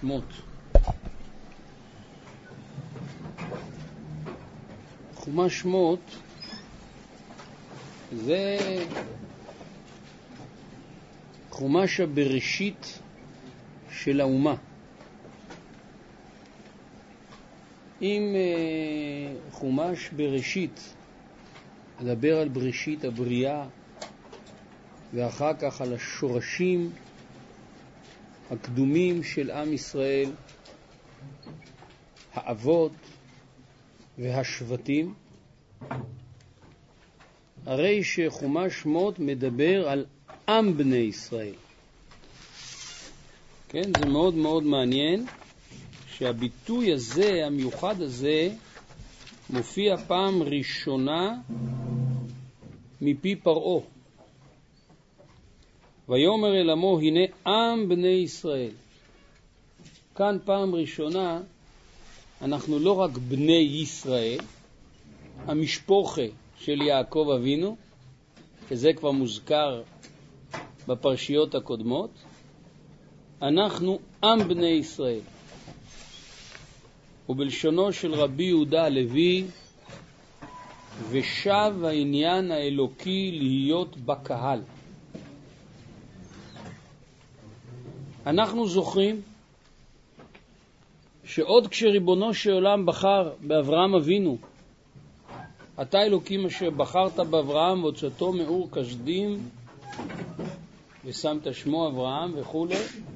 שמות. חומש שמות זה חומש הבראשית של האומה. אם חומש בראשית מדבר על בראשית הבריאה ואחר כך על השורשים הקדומים של עם ישראל, האבות והשבטים, הרי שחומש שמות מדבר על עם בני ישראל. כן, זה מאוד מאוד מעניין שהביטוי הזה, המיוחד הזה, מופיע פעם ראשונה מפי פרעה. ויאמר אל עמו, הנה עם בני ישראל. כאן פעם ראשונה אנחנו לא רק בני ישראל, המשפחה של יעקב אבינו, שזה כבר מוזכר בפרשיות הקודמות, אנחנו עם בני ישראל. ובלשונו של רבי יהודה הלוי, ושב העניין האלוקי להיות בקהל. אנחנו זוכרים שעוד כשריבונו של עולם בחר באברהם אבינו, אתה אלוקים אשר בחרת באברהם והוצאתו מאור כשדים ושמת שמו אברהם וכו',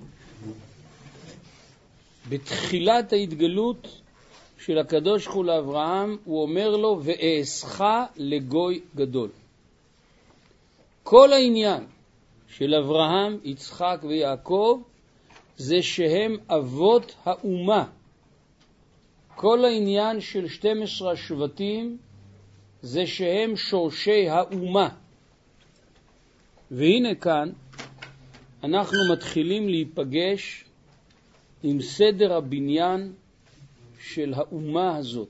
בתחילת ההתגלות של הקדוש ברוך הוא לאברהם הוא אומר לו, ואעשך לגוי גדול. כל העניין של אברהם, יצחק ויעקב זה שהם אבות האומה. כל העניין של 12 השבטים זה שהם שורשי האומה. והנה כאן אנחנו מתחילים להיפגש עם סדר הבניין של האומה הזאת.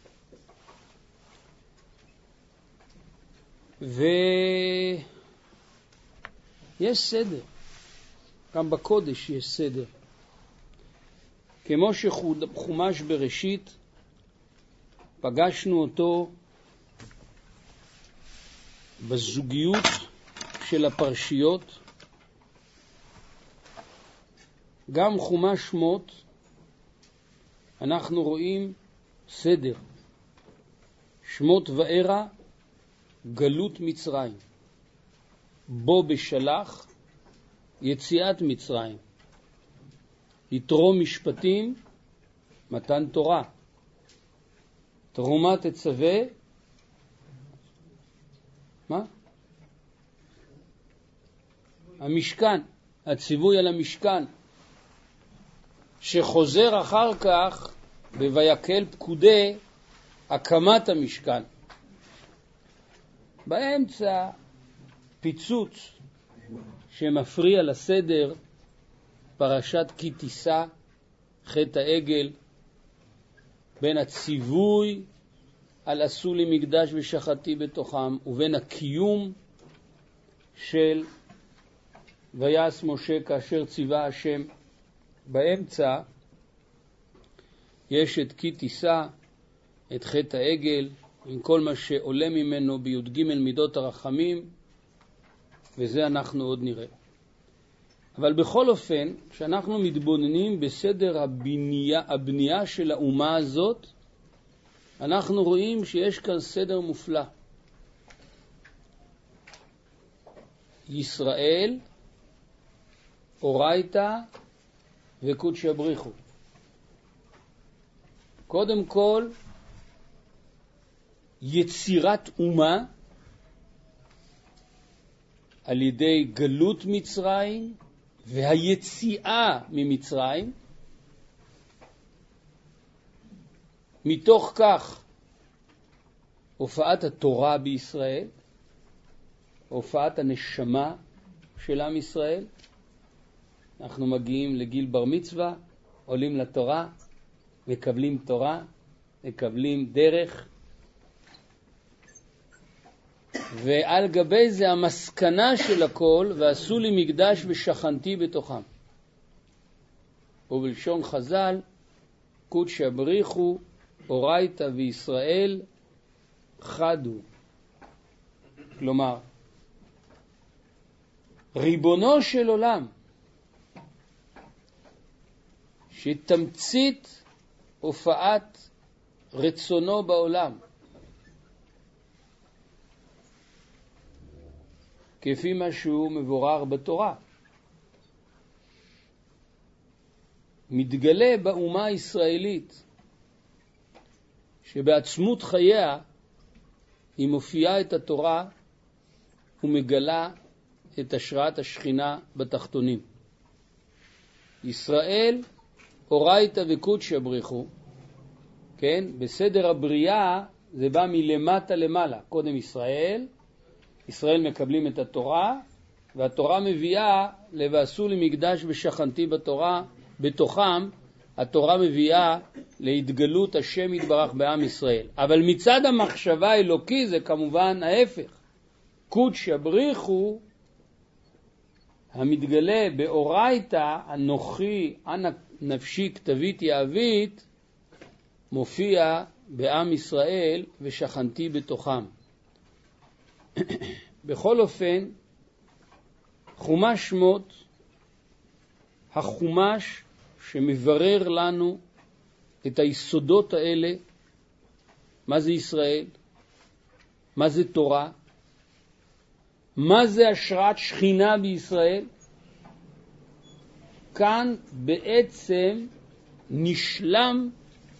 ויש סדר. גם בקודש יש סדר. כמו שחומש בראשית, פגשנו אותו בזוגיות של הפרשיות, גם חומש שמות אנחנו רואים סדר. שמות וערה, גלות מצרים. בו בשלח, יציאת מצרים. יתרו משפטים, מתן תורה. תרומה תצווה, מה? המשכן, הציווי על המשכן, שחוזר אחר כך בויקל פקודי הקמת המשכן. באמצע פיצוץ שמפריע לסדר, פרשת כי תישא, חטא העגל, בין הציווי על עשו לי מקדש ושחטתי בתוכם ובין הקיום של ויעש משה כאשר ציווה השם. באמצע יש את כי תישא, את חטא העגל, עם כל מה שעולה ממנו בי"ג מידות הרחמים, וזה אנחנו עוד נראה. אבל בכל אופן, כשאנחנו מתבוננים בסדר הבנייה של האומה הזאת, אנחנו רואים שיש כאן סדר מופלא. ישראל, אורייתא וקודש בריחו. קודם כל, יצירת אומה על ידי גלות מצרים והיציאה ממצרים. מתוך כך הופעת התורה בישראל, הופעת הנשמה של עם ישראל. אנחנו מגיעים לגיל בר מצווה, עולים לתורה, מקבלים תורה, מקבלים דרך, ועל גבי זה המסקנה של הכל, ועשו לי מקדש ושכנתי בתוכם. ובלשון חז"ל, קודש בריחו, אורייתא וישראל חדו. כלומר, ריבונו של עולם, שתמצית הופעת רצונו בעולם, כפי מה שהוא מבורר בתורה, מתגלה באומה הישראלית, שבעצמות חייה היא מופיעה את התורה ומגלה את השראת השכינה בתחתונים. ישראל, אורייתא וקודשא בריחו, כן? בסדר הבריאה זה בא מלמטה למעלה. קודם ישראל מקבלים את התורה, והתורה מביאה לבעשו לי מקדש ושכנתי בתורה, בתוכם התורה מביאה להתגלות השם יתברך בעם ישראל. אבל מצד המחשבה האלוקי זה כמובן ההפך. קודשא בריחו, המתגלה באורייתא, אנוכי אנא נפשי כתבית יאבית, מופיע בעם ישראל ושכנתי בתוכם. בכל אופן, חומש שמות, החומש שמברר לנו את היסודות האלה, מה זה ישראל, מה זה תורה, מה זה השראת שכינה בישראל. כאן בעצם נשלם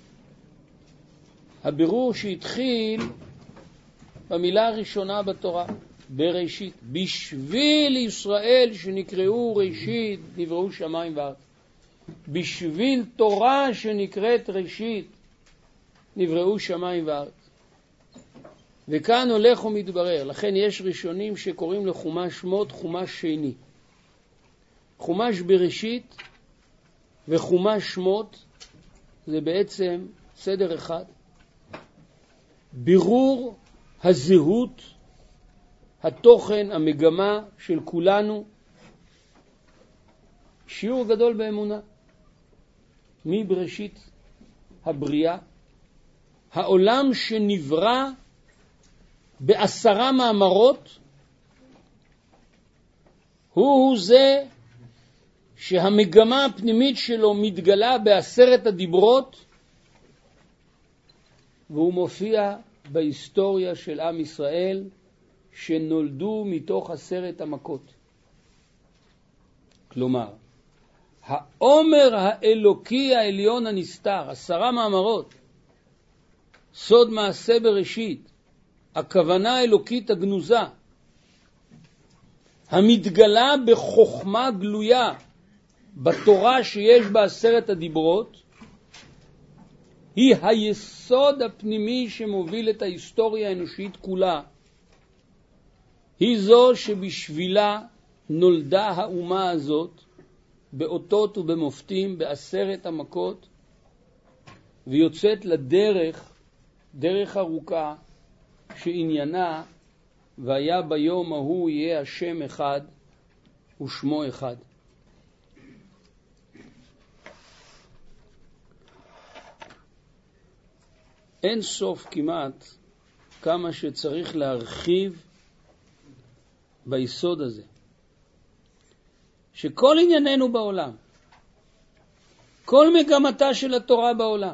הבירור שהתחיל במילה הראשונה בתורה, בראשית. בשביל ישראל שנקראו ראשית נבראו שמיים וארץ. בשביל תורה שנקראת ראשית נבראו שמיים וארץ. וכאן הולך ומתברר. לכן יש ראשונים שקוראים לחומש שמות חומש שני. חומש בראשית וחומש שמות זה בעצם סדר אחד. בירור הזהות, התוכן, המגמה של כולנו. שיעור גדול באמונה. מבראשית הבריאה, העולם שנברא ב10 מאמרות, הוא זה שהמגמה הפנימית שלו מתגלה ב10 הדיברות, והוא מופיע בהיסטוריה של עם ישראל שנולדו מתוך 10 המכות. כלומר, העומר האלוקי העליון הנסתר, 10 מאמרות, סוד מעשה בראשית, הכוונה האלוקית הגנוזה, המתגלה בחוכמה גלויה בתורה שיש ב10 הדיברות, היא היסוד הפנימי שמוביל את ההיסטוריה האנושית כולה. היא זו שבשבילה נולדה האומה הזאת באותות ובמופתים ב10 המכות, ויוצאת לדרך, דרך ארוכה, שעניינה והיה ביום ההוא יהיה השם אחד ושמו אחד. אין סוף כמעט כמה שצריך להרחיב ביסוד הזה. שכל ענייננו בעולם, כל מגמתה של התורה בעולם,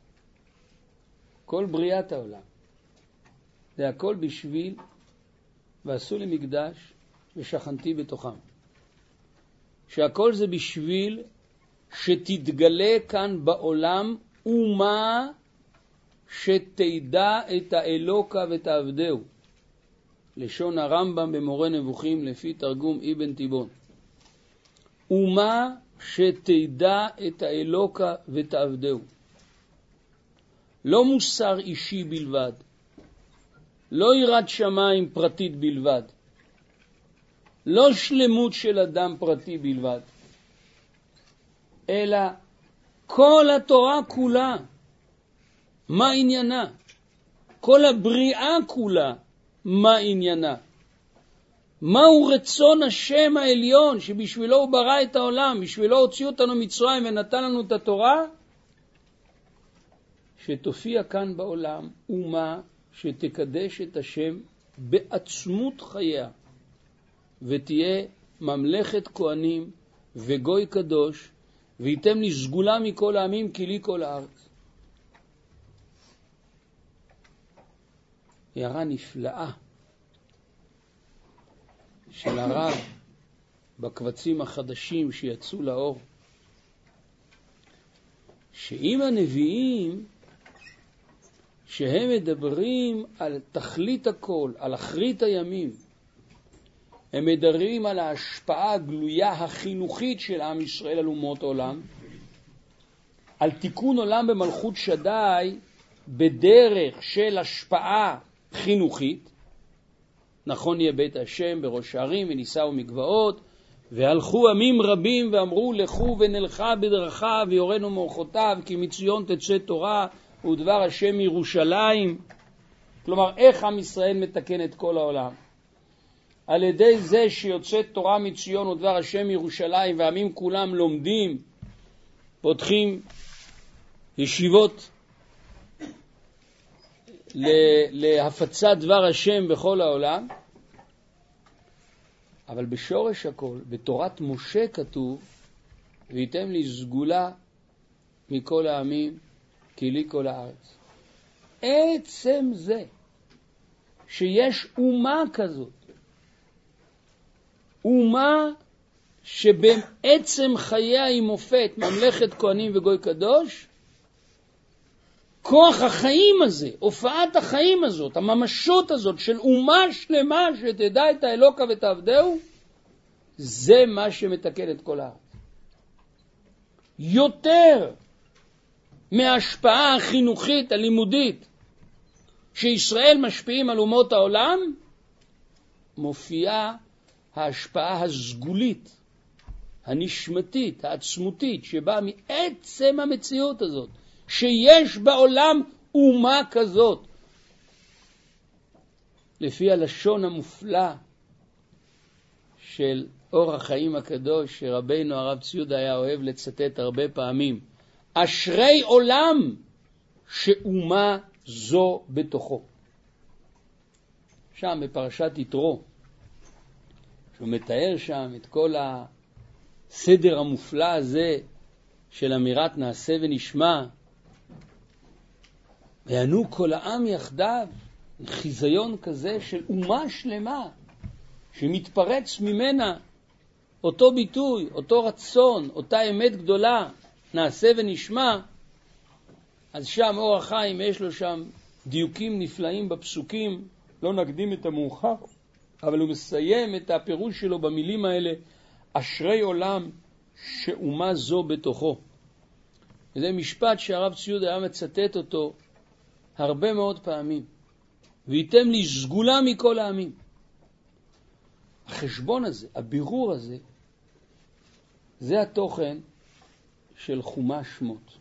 כל בריאת העולם, זה הכל בשביל ועשו לי מקדש ושכנתי בתוכם. שהכל זה בשביל שתתגלה כאן בעולם אומה שתדע את האלוקה ותעבדהו. לשון הרמב"ם במורה נבוכים לפי תרגום אבן תיבון. אומה שתדע את האלוקה ותעבדהו. לא מוסר אישי בלבד, לא יראת שמיים פרטית בלבד, לא שלמות של אדם פרטי בלבד, אלא כל התורה כולה. מה עניינה? כל הבריאה כולה, מה עניינה? מהו רצון השם העליון שבשבילו הוא ברא את העולם, בשבילו הוציא אותנו מצרים ונתן לנו את התורה? שתופיע כאן בעולם אומה שתקדש את השם בעצמות חייה, ותהיה ממלכת כהנים וגוי קדוש, וייתם לי סגולה מכל העמים כי לי כל הארץ. הערה נפלאה של הרב בקבצים החדשים שיצאו לאור, שאם הנביאים שהם מדברים על תכלית הכל, על אחרית הימים, הם מדברים על ההשפעה הגלויה החינוכית של עם ישראל על אומות העולם, על תיקון עולם במלכות שדי בדרך של השפעה חינוכית. נכון יהיה בית השם בראש הערים וניסהו מגבעות, והלכו עמים רבים ואמרו לכו ונלכה בדרכיו ויורנו מאורחותיו, כי מציון תצא תורה ודבר השם ירושלים. כלומר, איך עם ישראל מתקן את כל העולם? על ידי זה שיוצאת תורה מציון ודבר השם ירושלים, והעמים כולם לומדים, פותחים ישיבות להפצת דבר השם בכל העולם. אבל בשורש הכל, בתורת משה כתוב, וייתם לי סגולה מכל העמים כי לי כל הארץ. עצם זה שיש אומה כזאת, אומה שבעצם חייה היא מופת, ממלכת כהנים וגוי קדוש, כוח החיים הזה, הופעת החיים הזאת, הממשות הזאת של אומה שלמה שתדע את האלוקה ותעבדהו, זה מה שמתקן את כל הארץ. יותר מההשפעה החינוכית, הלימודית, שישראל משפיעים על אומות העולם, מופיעה ההשפעה הסגולית, הנשמתית, העצמותית, שבאה מעצם המציאות הזאת, שיש בעולם אומה כזאת. לפי הלשון המופלא של אור החיים הקדוש, שרבינו הרב ציודה היה אוהב לצטט הרבה פעמים, אשרי עולם שאומה זו בתוכו. שם בפרשת יתרו, שהוא מתאר שם את כל הסדר המופלא הזה של אמירת נעשה ונשמע, וענו כל העם יחדיו, חיזיון כזה של אומה שלמה שמתפרץ ממנה אותו ביטוי, אותו רצון, אותה אמת גדולה, נעשה ונשמע. אז שם אור החיים יש לו שם דיוקים נפלאים בפסוקים, לא נקדים את המאוחר, אבל הוא מסיים את הפירוש שלו במילים האלה, אשרי עולם שאומה זו בתוכו. וזה משפט שהרב ציודה היה מצטט אותו הרבה מאוד פעמים. וייתם לי סגולה מכל העמים. החשבון הזה, הבירור הזה, זה התוכן של חומש שמות.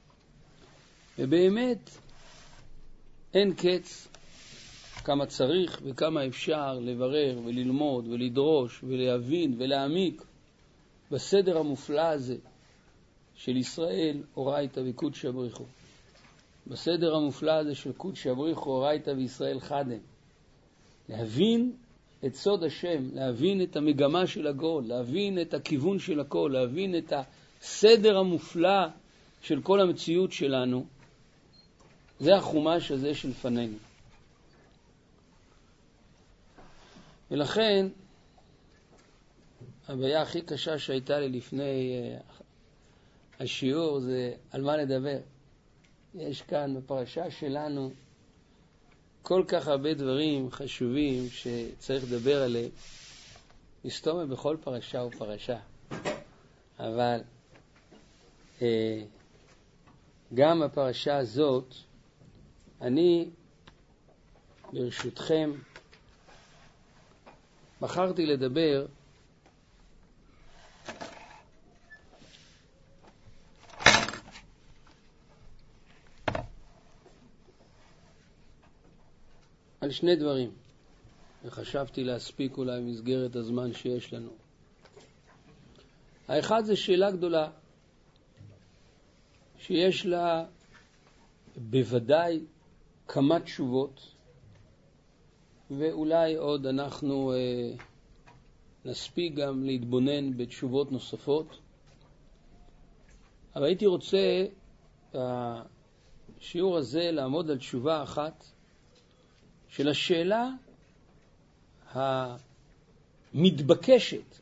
ובאמת אין קץ כמה צריך וכמה אפשר לברר וללמוד ולדרוש ולהבין ולהעמיק בסדר המופלא הזה של ישראל אורייתא וקודשא בריך הוא. בסדר המופלא הזה של קודשא בריך הוא אורייתא וישראל חדם. להבין את סוד השם, להבין את המגמה של הכל, להבין את הכיוון של הכל, להבין את הסדר המופלא של כל המציאות שלנו. זה החומש הזה של פנינו. ולכן, הבעיה הכי קשה שהייתה לי לפני השיעור זה על מה לדבר. יש כאן בפרשה שלנו כל כך הרבה דברים חשובים שצריך לדבר עליהם. מסתובב בכל פרשה ופרשה. אבל גם הפרשה הזאת, אני ברשותכם בחרתי לדבר על שני דברים. וחשבתי להספיק אולי במסגרת הזמן שיש לנו. האחד זה שאלה גדולה, שיש לה בוודאי כמה תשובות, ואולי עוד אנחנו נספיק גם להתבונן בתשובות נוספות. אבל הייתי רוצה בשיעור הזה לעמוד על תשובה אחת של השאלה המתבקשת.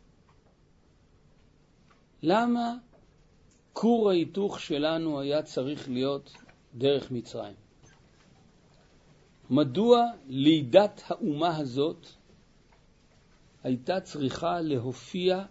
למה כור ההיתוך שלנו היה צריך להיות דרך מצרים? מדוע לידת האומה הזאת הייתה צריכה להופיע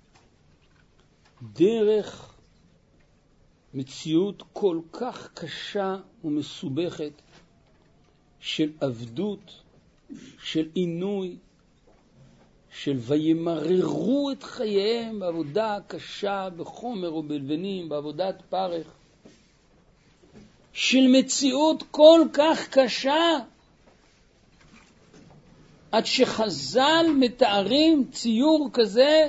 דרך מציאות כל כך קשה ומסובכת של עבדות, של עינוי, של וימררו את חייהם בעבודה קשה בחומר ובלבנים, בעבודת פרך, של מציאות כל כך קשה, עד שחז"ל מתארים ציור כזה,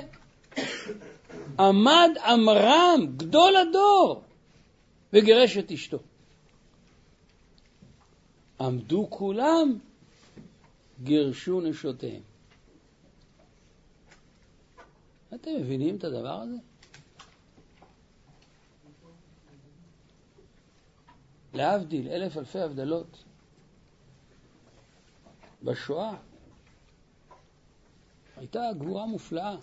עמד עמרם גדול הדור וגירש את אשתו. עמדו כולם, גירשו נשותיהם. אתם מבינים את הדבר הזה? להבדיל אלף אלפי הבדלות, בשואה הייתה גבורה מופלאה.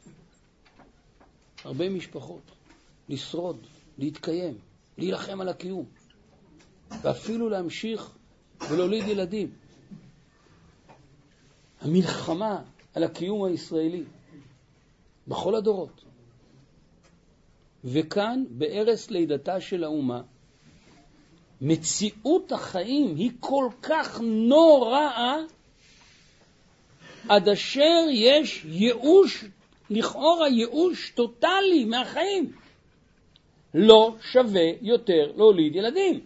הרבה משפחות, לשרוד, להתקיים, להילחם על הקיום, ואפילו להמשיך ולהוליד ילדים. המלחמה על הקיום הישראלי בכל הדורות. וכאן, בערש לידתה של האומה, מציאות החיים היא כל כך נוראה, עד אשר יש ייאוש, לכאורה ייאוש טוטלי מהחיים. לא שווה יותר להוליד ילדים.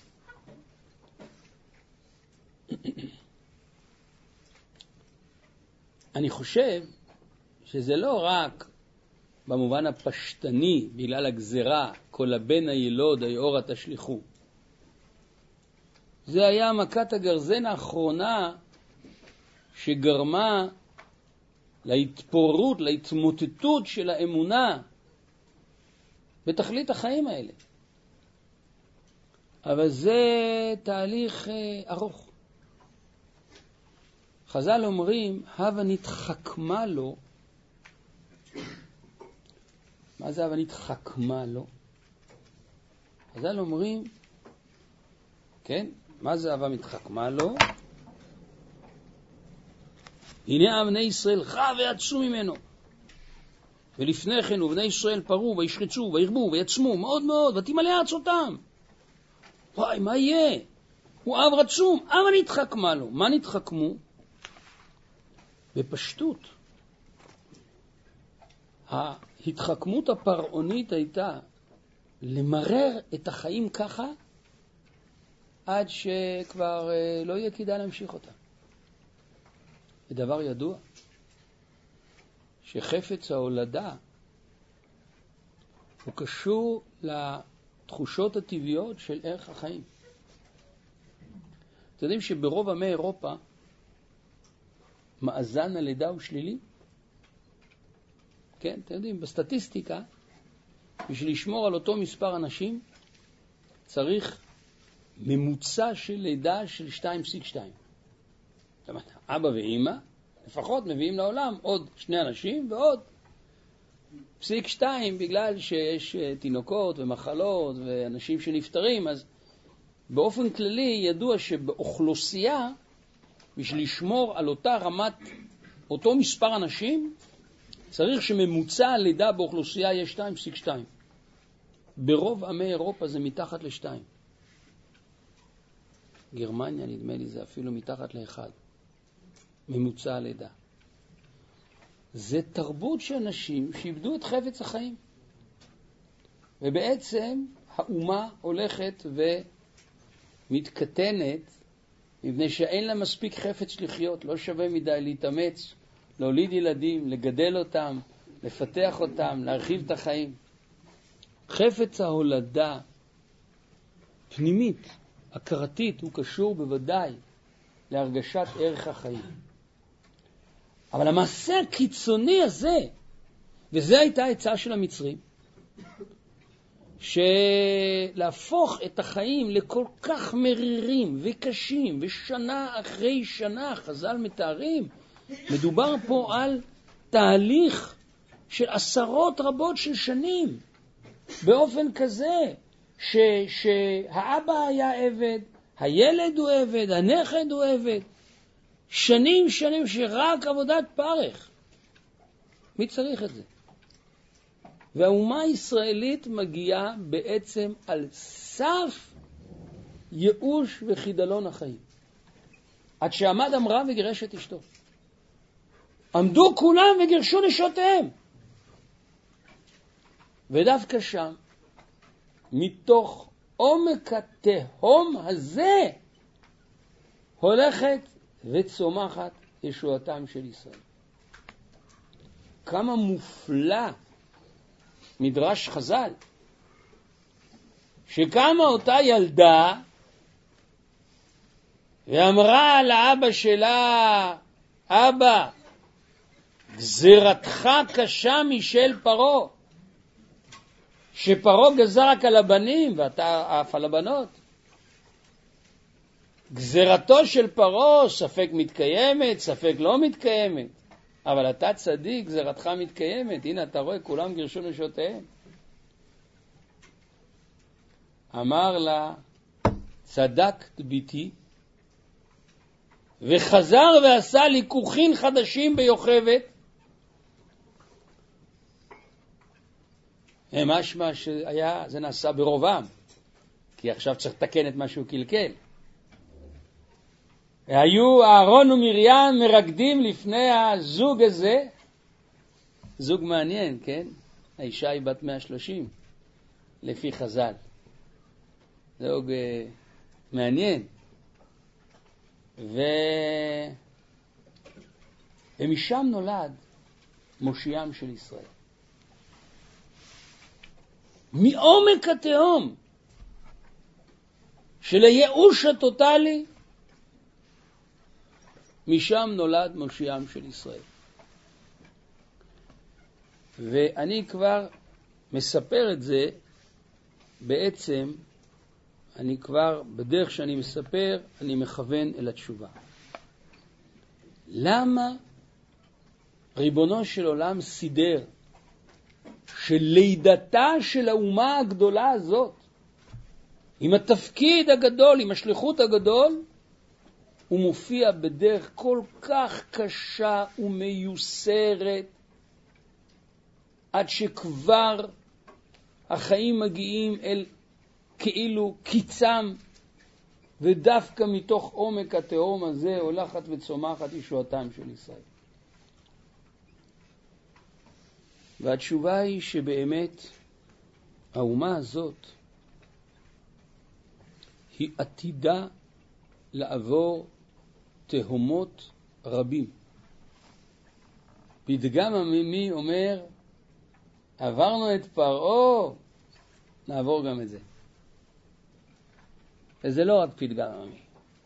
אני חושב שזה לא רק במובן הפשטני, בגלל הגזרה, כל הבן הילוד היאורה תשליחו. זה היה מכת הגרזן האחרונה שגרמה להתפוררות, להתמוטטות של האמונה בתכלית החיים האלה. אבל זה תהליך ארוך. חז"ל אומרים, הווה נתחכמה לו. מה זה הווה נתחכמה לו? חז"ל אומרים, כן, מה זה הווה נתחכמה לו? הנה בני ישראל רע ועצום ממנו. ולפני כן ובני ישראל פרו וישחצו וירבו ויצמו מאוד מאוד ותמלא ארצותם. וואי, מה יהיה? הוא אב רצום, אבל נתחכמה לו. מה נתחכמו? בפשטות. ההתחכמות הפרעונית הייתה למרר את החיים ככה עד שכבר לא יהיה כדאי להמשיך אותה. זה דבר ידוע שחפץ ההולדה הוא קשור לתחושות הטבעיות של ערך החיים. אתם יודעים שברוב עמי אירופה מאזן הלידה הוא שלילי? כן, אתם יודעים, בסטטיסטיקה, בשביל לשמור על אותו מספר אנשים, צריך ממוצע של לידה של 2.2. זאת אומרת, אבא ואמא, לפחות מביאים לעולם עוד 2 אנשים ועוד 0.2 בגלל שיש תינוקות ומחלות ואנשים שנפטרים. אז באופן כללי ידוע שבאוכלוסייה, בשביל לשמור על אותה רמת, אותו מספר אנשים, צריך שממוצע הלידה באוכלוסייה יהיה 2.2. ברוב עמי אירופה זה מתחת ל2. גרמניה נדמה לי זה אפילו מתחת ל1. ממוצע הלידה. זה תרבות של אנשים שאיבדו את חפץ החיים. ובעצם האומה הולכת ומתקטנת מפני שאין לה מספיק חפץ לחיות, לא שווה מדי להתאמץ, להוליד ילדים, לגדל אותם, לפתח אותם, להרחיב את החיים. חפץ ההולדה פנימית, הכרתית, הוא קשור בוודאי להרגשת ערך החיים. אבל המעשה הקיצוני הזה, וזה הייתה העצה של המצרים, שלהפוך את החיים לכל כך מרירים וקשים, ושנה אחרי שנה, חז"ל מתארים, מדובר פה על תהליך של עשרות רבות של שנים, באופן כזה שהאבא היה עבד, הילד הוא עבד, הנכד הוא עבד, שנים שרק עבודת פרך. מי צריך את זה? והאומה הישראלית מגיעה בעצם על סף ייאוש וחידלון החיים. עד שעמד אמרה וגירש את אשתו. עמדו כולם וגירשו נשותיהם. ודווקא שם, מתוך עומק התהום הזה, הולכת וצומחת ישועתם של ישראל. כמה מופלא מדרש חז"ל, שקמה אותה ילדה ואמרה לאבא שלה, אבא, גזירתך קשה משל פרעה, שפרעה גזר רק על הבנים ואתה אף על הבנות. גזירתו של פרעה ספק מתקיימת, ספק לא מתקיימת, אבל אתה צדיק, גזירתך מתקיימת. הנה אתה רואה, כולם גירשו נשותיהם. אמר לה, צדקת ביתי, וחזר ועשה ליקוחין חדשים ביוכבת. משמע שהיה, זה נעשה ברובם, כי עכשיו צריך לתקן את מה שהוא קלקל. היו אהרון ומרים מרקדים לפני הזוג הזה, זוג מעניין, כן? האישה היא בת 130, לפי חז"ל. זוג מעניין. ומשם נולד מושיעם של ישראל. מעומק התהום של הייאוש הטוטלי, משם נולד מושיעם של ישראל. ואני כבר מספר את זה, בעצם אני כבר בדרך שאני מספר, אני מכוון אל התשובה. למה ריבונו של עולם סידר שלידתה של האומה הגדולה הזאת, עם התפקיד הגדול, עם השליחות הגדול, הוא מופיע בדרך כל כך קשה ומיוסרת, עד שכבר החיים מגיעים אל כאילו קיצם, ודווקא מתוך עומק התהום הזה הולכת וצומחת ישועתם של ישראל. והתשובה היא שבאמת האומה הזאת היא עתידה לעבור תהומות רבים. פתגם עממי אומר, עברנו את פרעה, נעבור גם את זה. וזה לא רק פתגם עממי.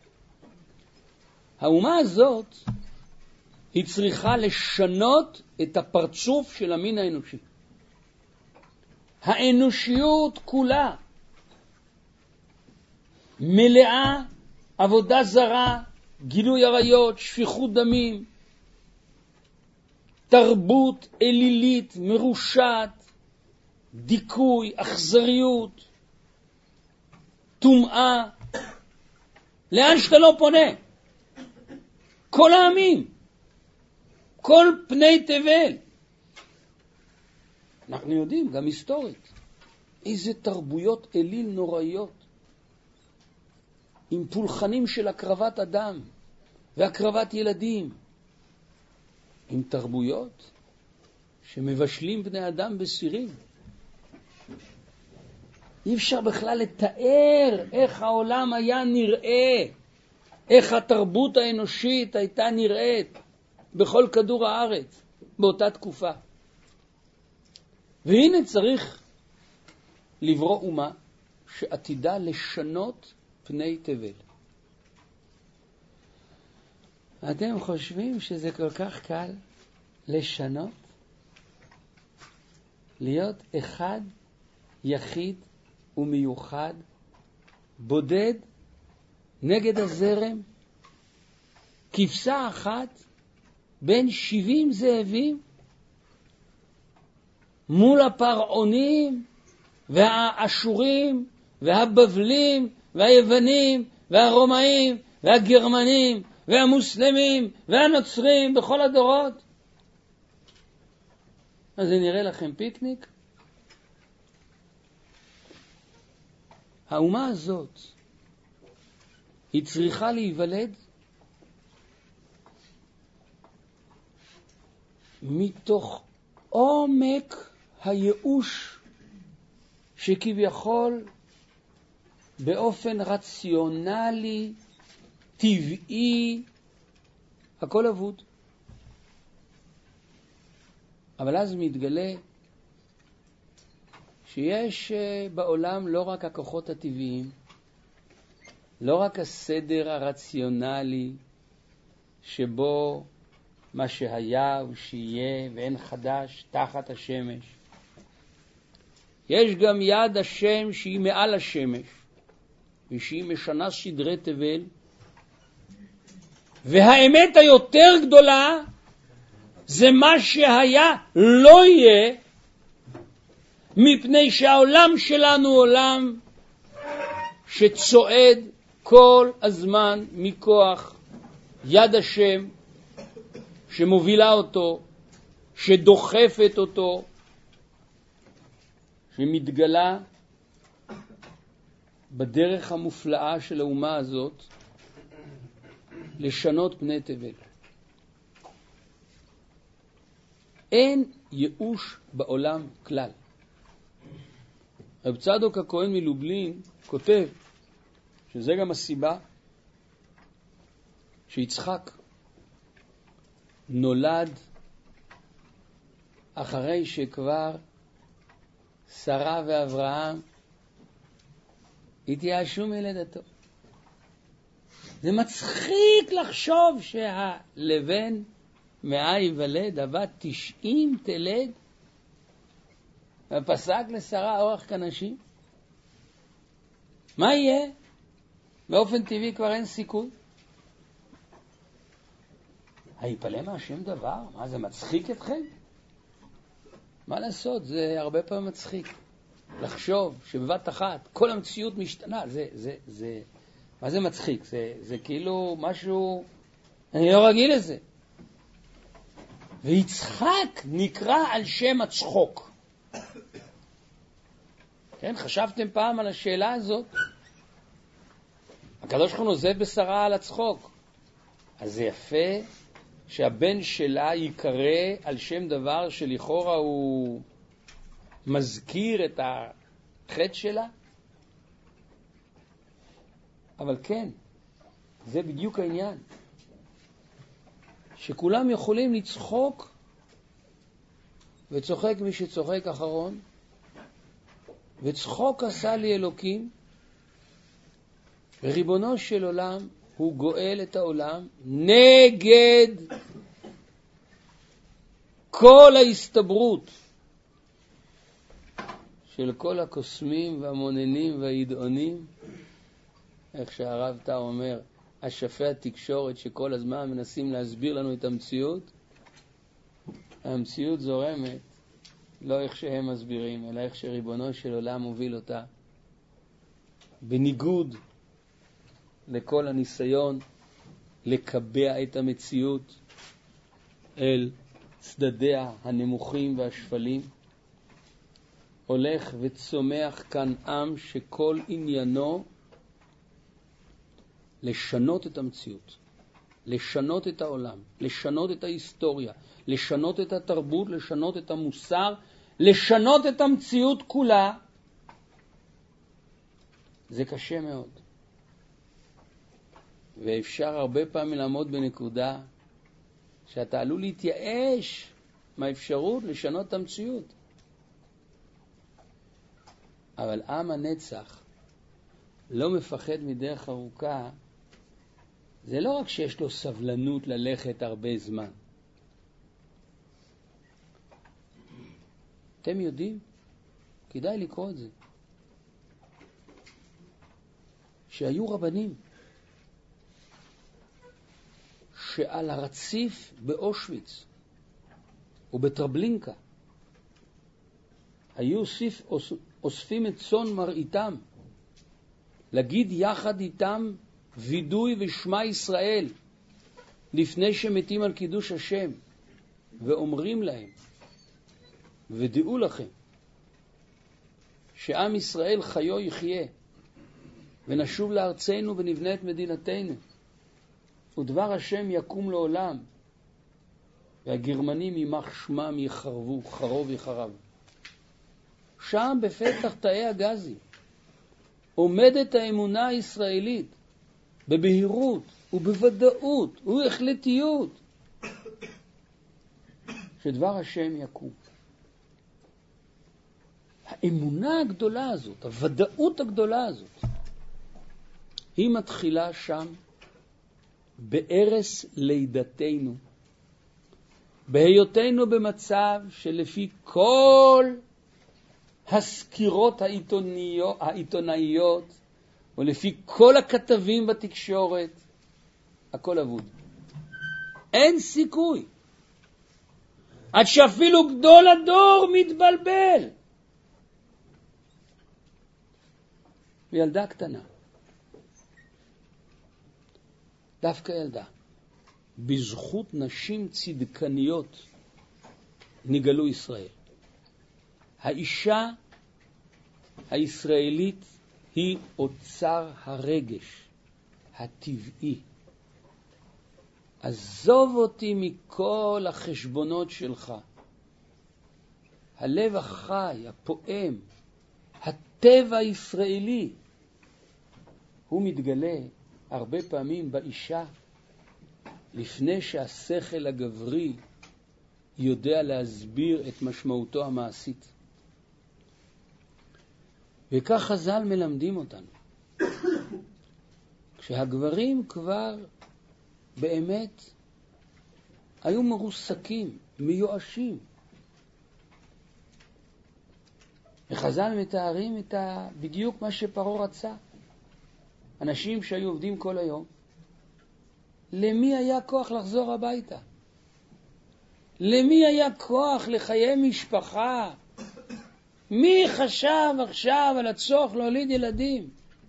האומה הזאת היא צריכה לשנות את הפרצוף של המין האנושי. האנושיות כולה מלאה עבודה זרה, גילוי עריות, שפיכות דמים, תרבות אלילית, מרושעת, דיכוי, אכזריות, טומאה. לאן שאתה לא פונה, כל העמים, כל פני תבל. אנחנו יודעים, גם היסטורית, איזה תרבויות אליל נוראיות, עם פולחנים של הקרבת אדם והקרבת ילדים, עם תרבויות שמבשלים בני אדם בסירים. אי אפשר בכלל לתאר איך העולם היה נראה איך התרבות האנושית הייתה נראית בכל כדור הארץ באותה תקופה. והנה צריך לברוא אומה שעתידה לשנות פני תבל. אתם חושבים שזה כל כך קל לשנות? להיות אחד, יחיד ומיוחד, בודד, נגד הזרם, כבשה אחת בין 70 זאבים, מול הפרעונים והאשורים והבבלים והיוונים והרומאים והגרמנים והמוסלמים והנוצרים בכל הדורות. אז זה נראה לכם פיקניק? האומה הזאת היא צריכה להיוולד מתוך עומק הייאוש שכביכול באופן רציונלי, טבעי, הכל אבוד. אבל אז מתגלה שיש בעולם לא רק הכוחות הטבעיים, לא רק הסדר הרציונלי שבו מה שהיה הוא שיהיה ואין חדש תחת השמש. יש גם יד השם שהיא מעל השמש ושהיא משנה סדרי תבל, והאמת היותר גדולה זה מה שהיה לא יהיה, מפני שהעולם שלנו עולם שצועד כל הזמן מכוח יד השם שמובילה אותו, שדוחפת אותו, שמתגלה בדרך המופלאה של האומה הזאת לשנות פני תבל. אין ייאוש בעולם כלל. רב צדוק הכהן מלובלין כותב שזה גם הסיבה שיצחק נולד אחרי שכבר שרה ואברהם התייאשו מלידתו. זה מצחיק לחשוב שהלבן מאה ייוולד, עבד 90 תלד, ופסק לשרה אורח כנשים. מה יהיה? באופן טבעי כבר אין סיכוי. היפלא מהשם דבר? מה, זה מצחיק אתכם? מה לעשות? זה הרבה פעמים מצחיק. לחשוב שבבת אחת כל המציאות משתנה. מה זה מצחיק? זה כאילו משהו, אני לא רגיל לזה. ויצחק נקרא על שם הצחוק. כן, חשבתם פעם על השאלה הזאת? הקדוש ברוך הוא נוזף בשרה על הצחוק. אז זה יפה שהבן שלה יקרא על שם דבר שלכאורה הוא מזכיר את החטא שלה. אבל כן, זה בדיוק העניין. שכולם יכולים לצחוק, וצוחק מי שצוחק אחרון, וצחוק עשה לי אלוקים, וריבונו של עולם הוא גואל את העולם נגד כל ההסתברות של כל הקוסמים והמוננים והידעונים, איך שהרב טאו אומר, אשפי התקשורת שכל הזמן מנסים להסביר לנו את המציאות. המציאות זורמת לא איך שהם מסבירים, אלא איך שריבונו של עולם מוביל אותה, בניגוד לכל הניסיון לקבע את המציאות אל צדדיה הנמוכים והשפלים. הולך וצומח כאן עם שכל עניינו לשנות את המציאות, לשנות את העולם, לשנות את ההיסטוריה, לשנות את התרבות, לשנות את המוסר, לשנות את המציאות כולה. זה קשה מאוד. ואפשר הרבה פעמים לעמוד בנקודה שאתה עלול להתייאש מהאפשרות לשנות את המציאות. אבל עם הנצח לא מפחד מדרך ארוכה. זה לא רק שיש לו סבלנות ללכת הרבה זמן. אתם יודעים? כדאי לקרוא את זה. שהיו רבנים שעל הרציף באושוויץ ובטרבלינקה היו אוספים את צאן מרעיתם להגיד יחד איתם וידוי ושמע ישראל לפני שמתים על קידוש השם, ואומרים להם, ודעו לכם שעם ישראל חיו יחיה, ונשוב לארצנו ונבנה את מדינתנו, ודבר השם יקום לעולם, והגרמנים יימח שמם יחרבו, חרוב יחרב. שם בפתח תאי הגזי עומדת האמונה הישראלית בבהירות ובוודאות ובהחלטיות שדבר השם יקום. האמונה הגדולה הזאת, הוודאות הגדולה הזאת, היא מתחילה שם בערש לידתנו, בהיותנו במצב שלפי כל הסקירות העיתונאיות ולפי כל הכתבים בתקשורת, הכל אבוד. אין סיכוי. עד שאפילו גדול הדור מתבלבל. ילדה קטנה, דווקא ילדה, בזכות נשים צדקניות נגלו ישראל. האישה הישראלית היא אוצר הרגש הטבעי. עזוב אותי מכל החשבונות שלך. הלב החי, הפועם, הטבע הישראלי, הוא מתגלה הרבה פעמים באישה לפני שהשכל הגברי יודע להסביר את משמעותו המעשית. וכך חז"ל מלמדים אותנו. כשהגברים כבר באמת היו מרוסקים, מיואשים. וחז"ל מתארים בדיוק מה שפרעה רצה. אנשים שהיו עובדים כל היום, למי היה כוח לחזור הביתה? למי היה כוח לחיי משפחה? מי חשב עכשיו על הצורך להוליד ילדים?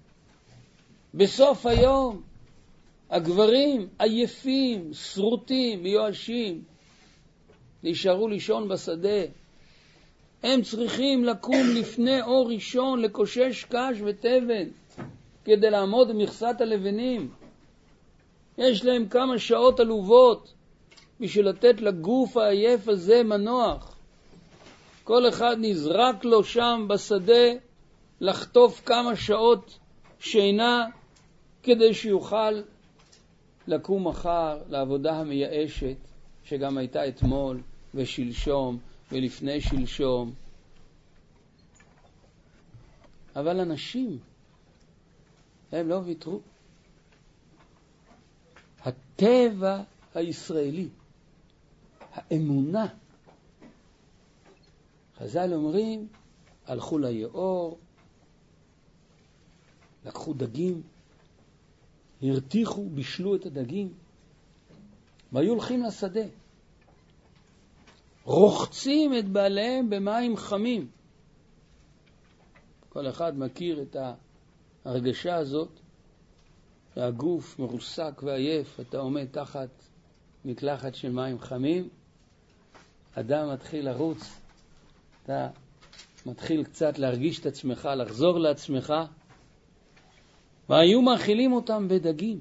בסוף היום הגברים עייפים, שרוטים, מיואשים, נשארו לישון בשדה. הם צריכים לקום לפני אור ראשון, לקושש קש ותבן, כדי לעמוד במכסת הלבנים. יש להם כמה שעות עלובות בשביל לתת לגוף העייף הזה מנוח. כל אחד נזרק לו שם בשדה לחטוף כמה שעות שינה כדי שיוכל לקום מחר לעבודה המייאשת שגם הייתה אתמול ושלשום ולפני שלשום. אבל אנשים הם לא ויתרו. הטבע הישראלי, האמונה. חז"ל אומרים, הלכו ליאור, לקחו דגים, הרתיחו, בישלו את הדגים, והיו הולכים לשדה. רוחצים את בעליהם במים חמים. כל אחד מכיר את ההרגשה הזאת, שהגוף מרוסק ועייף, אתה עומד תחת מקלחת של מים חמים, אדם מתחיל לרוץ, אתה מתחיל קצת להרגיש את עצמך, לחזור לעצמך, והיו מאכילים אותם בדגים.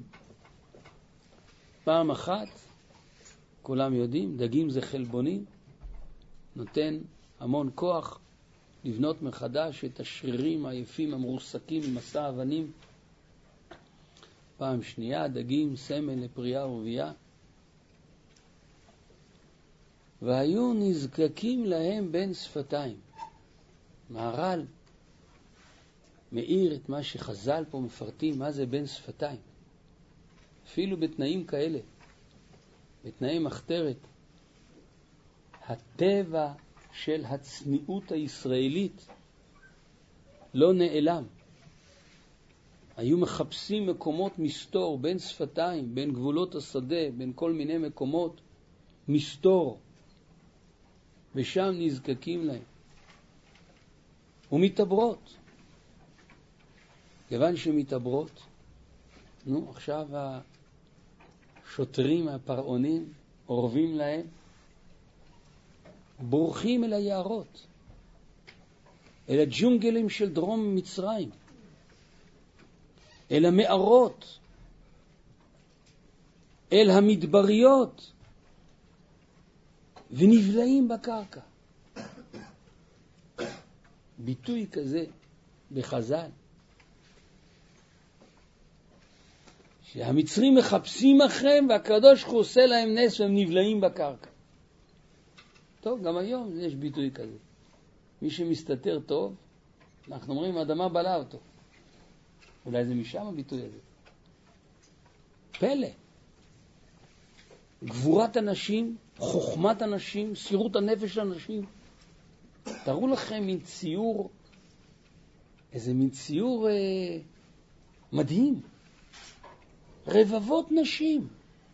פעם אחת, כולם יודעים, דגים זה חלבונים, נותן המון כוח לבנות מחדש את השרירים העייפים המרוסקים ממסע אבנים. פעם שנייה, דגים סמל לפרייה ורבייה. והיו נזקקים להם בין שפתיים. מהר"ל מאיר את מה שחז"ל פה מפרטים, מה זה בין שפתיים. אפילו בתנאים כאלה, בתנאי מחתרת, הטבע של הצניעות הישראלית לא נעלם. היו מחפשים מקומות מסתור בין שפתיים, בין גבולות השדה, בין כל מיני מקומות מסתור, ושם נזקקים להם. ומתעברות. כיוון שמתעברות, עכשיו השוטרים הפרעונים עורבים להם, בורחים אל היערות, אל הג'ונגלים של דרום מצרים, אל המערות, אל המדבריות, ונבלעים בקרקע. ביטוי כזה בחז"ל, שהמצרים מחפשים אחריהם והקדוש הוא עושה להם נס והם נבלעים בקרקע. טוב, גם היום יש ביטוי כזה. מי שמסתתר טוב, אנחנו אומרים, האדמה בלעה אותו. אולי זה משם הביטוי הזה. פלא. גבורת אנשים, חוכמת אנשים, סירות הנפש אנשים. תראו לכם מין ציור, איזה מין ציור מדהים. רבבות נשים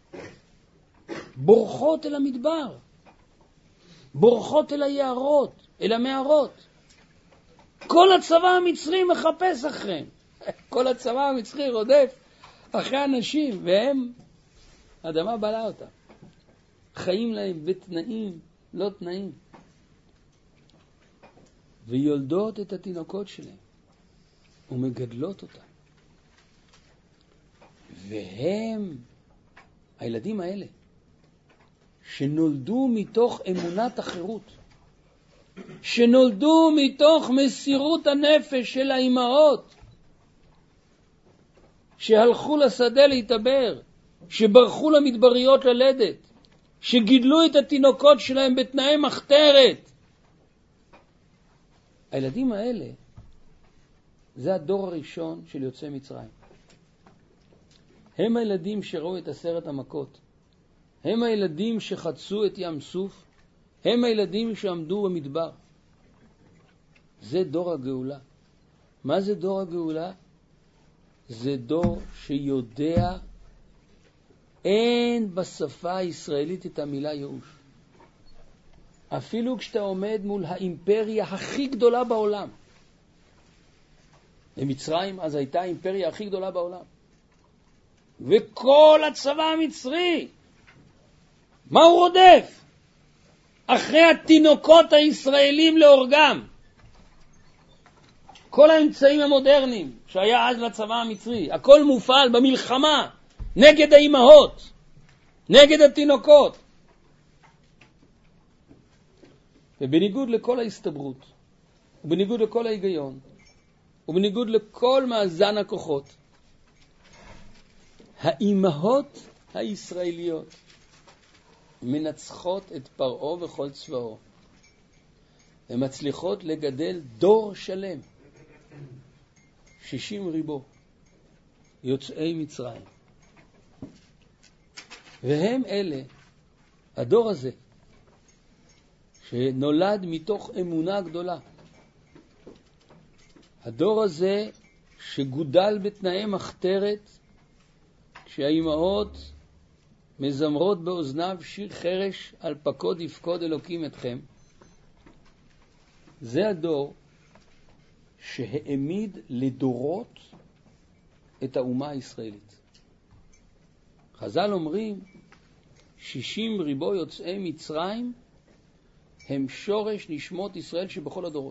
בורחות אל המדבר, בורחות אל היערות, אל המערות. כל הצבא המצרי מחפש אחריהם. כל הצבא המצרי רודף אחרי אנשים, והם, אדמה בלעה אותם. חיים להם בתנאים לא תנאים. ויולדות את התינוקות שלהם ומגדלות אותם. והם, הילדים האלה, שנולדו מתוך אמונת החירות, שנולדו מתוך מסירות הנפש של האימהות, שהלכו לשדה להתאבר, שברחו למדבריות ללדת, שגידלו את התינוקות שלהם בתנאי מחתרת. הילדים האלה, זה הדור הראשון של יוצאי מצרים. הם הילדים שראו את 10 המכות. הם הילדים שחצו את ים סוף. הם הילדים שעמדו במדבר. זה דור הגאולה. מה זה דור הגאולה? זה דור שיודע, אין בשפה הישראלית את המילה ייאוש. אפילו כשאתה עומד מול האימפריה הכי גדולה בעולם. במצרים אז הייתה האימפריה הכי גדולה בעולם. וכל הצבא המצרי, מה הוא רודף? אחרי התינוקות הישראלים להורגם. כל האמצעים המודרניים שהיה אז לצבא המצרי, הכל מופעל במלחמה נגד האימהות, נגד התינוקות. ובניגוד לכל ההסתברות, ובניגוד לכל ההיגיון, ובניגוד לכל מאזן הכוחות, האימהות הישראליות מנצחות את פרעה וכל צבאו. הן מצליחות לגדל דור שלם, 60 ריבו, יוצאי מצרים. והם אלה, הדור הזה, שנולד מתוך אמונה גדולה. הדור הזה שגודל בתנאי מחתרת, כשהאימהות מזמרות באוזניו שיר חרש על פקוד יפקוד אלוקים אתכם. זה הדור שהעמיד לדורות את האומה הישראלית. חז"ל אומרים 60 ריבו יוצאי מצרים הם שורש נשמות ישראל שבכל הדורות.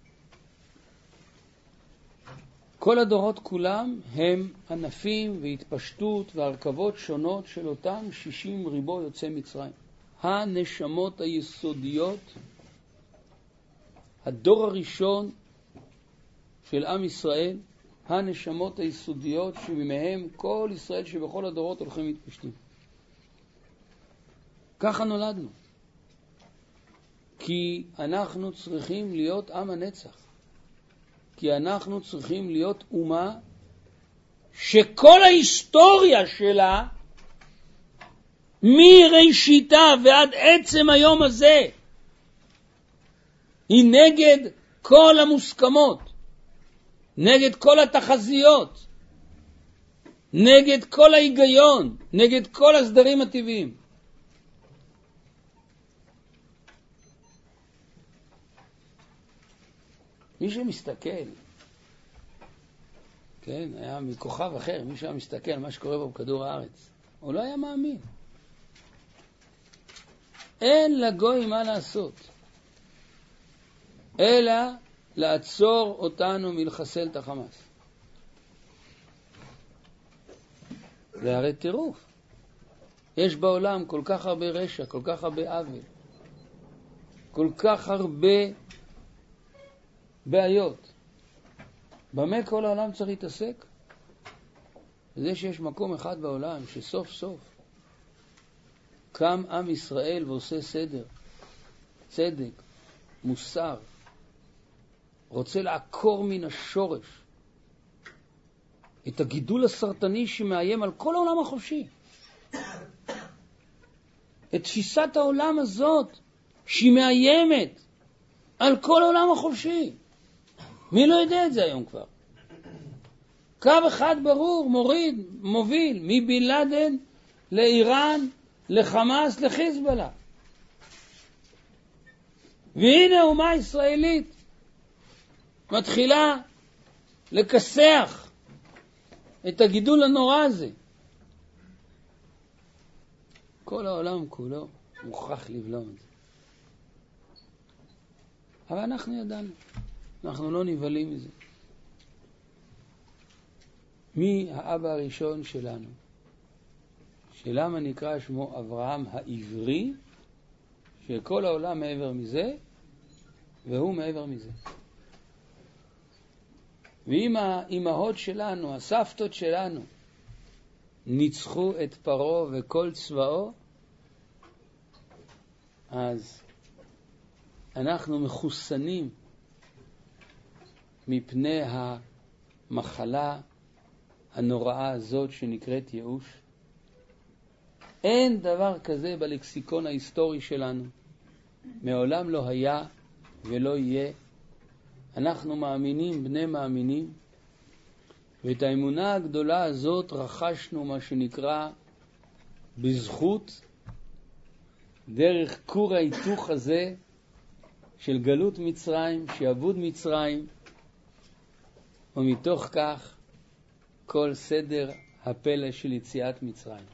כל הדורות כולם הם ענפים והתפשטות והרכבות שונות של אותם 60 ריבו יוצאי מצרים. הנשמות היסודיות, הדור הראשון של עם ישראל, הנשמות היסודיות שממהם כל ישראל שבכל הדורות הולכים מתפשטים. ככה נולדנו. כי אנחנו צריכים להיות עם הנצח. כי אנחנו צריכים להיות אומה שכל ההיסטוריה שלה מראשיתה ועד עצם היום הזה היא נגד כל המוסכמות, נגד כל התחזיות, נגד כל ההיגיון, נגד כל הסדרים הטבעיים. מי שמסתכל, כן, היה מכוכב אחר, מי שהיה מסתכל על מה שקורה בו בכדור הארץ, הוא לא היה מאמין. אין לגוי מה לעשות, אלא לעצור אותנו מלחסל את החמאס. זה הרי טירוף. יש בעולם כל כך הרבה רשע, כל כך הרבה עוול, כל כך הרבה בעיות. במה כל העולם צריך להתעסק? זה שיש מקום אחד בעולם שסוף סוף קם עם ישראל ועושה סדר, צדק, מוסר, רוצה לעקור מן השורש את הגידול הסרטני שמאיים על כל העולם החופשי. את תפיסת העולם הזאת שהיא מאיימת על כל העולם החופשי. מי לא יודע את זה היום כבר? קו אחד ברור, מוביל, מבן לאדן לאיראן, לחמאס, לחיזבאללה. והנה אומה ישראלית מתחילה לכסח את הגידול הנורא הזה. כל העולם כולו מוכרח לבלום את זה. אבל אנחנו ידענו, אנחנו לא נבלים מזה. מי האבא הראשון שלנו? שלמה נקרא שמו אברהם העברי, שכל העולם מעבר מזה, והוא מעבר מזה. ואם האימהות שלנו, הסבתות שלנו, ניצחו את פרעה וכל צבאו, אז אנחנו מחוסנים מפני המחלה הנוראה הזאת שנקראת ייאוש. אין דבר כזה בלקסיקון ההיסטורי שלנו. מעולם לא היה ולא יהיה. אנחנו מאמינים, בני מאמינים, ואת האמונה הגדולה הזאת רכשנו מה שנקרא בזכות, דרך כור ההיתוך הזה של גלות מצרים, שעבוד מצרים, ומתוך כך כל סדר הפלא של יציאת מצרים.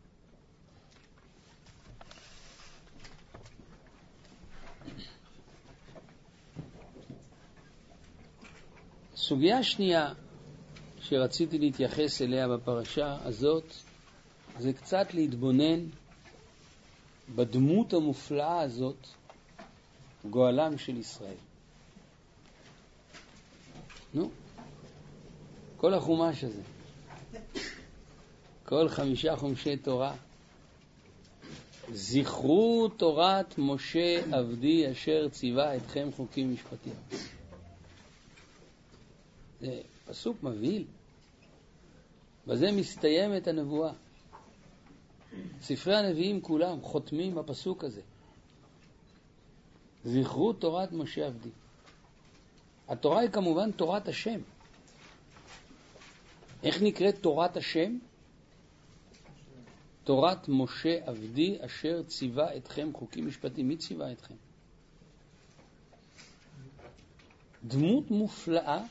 סוגיה שנייה שרציתי להתייחס אליה בפרשה הזאת, זה קצת להתבונן בדמות המופלאה הזאת, גואלם של ישראל. כל החומש הזה, כל 5 חומשי תורה, זכרו תורת משה עבדי אשר ציווה אתכם חוקים משפטים. זה פסוק מבהיל. בזה מסתיימת הנבואה. ספרי הנביאים כולם חותמים בפסוק הזה. זכרו תורת משה עבדי. התורה היא כמובן תורת השם. איך נקראת תורת השם? תורת משה עבדי אשר ציווה אתכם חוקים משפטים. מי ציווה אתכם? דמות מופלאה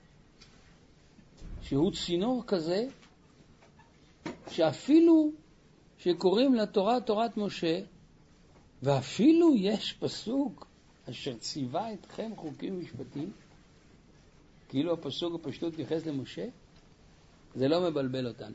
שהוא צינור כזה שאפילו שקוראים לתורה תורת משה, ואפילו יש פסוק אשר ציווה אתכם חוקים משפטים, כאילו הפסוק הפשטות מתייחס למשה, זה לא מבלבל אותנו.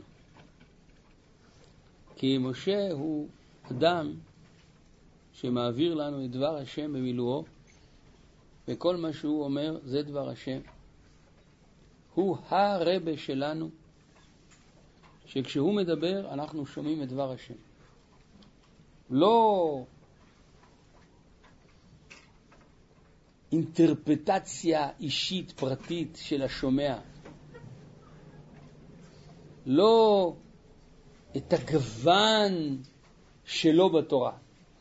כי משה הוא אדם שמעביר לנו את דבר השם במילואו, וכל מה שהוא אומר זה דבר השם. הוא הרבה שלנו, שכשהוא מדבר אנחנו שומעים את דבר השם. לא אינטרפטציה אישית פרטית של השומע, לא את הגוון שלו בתורה,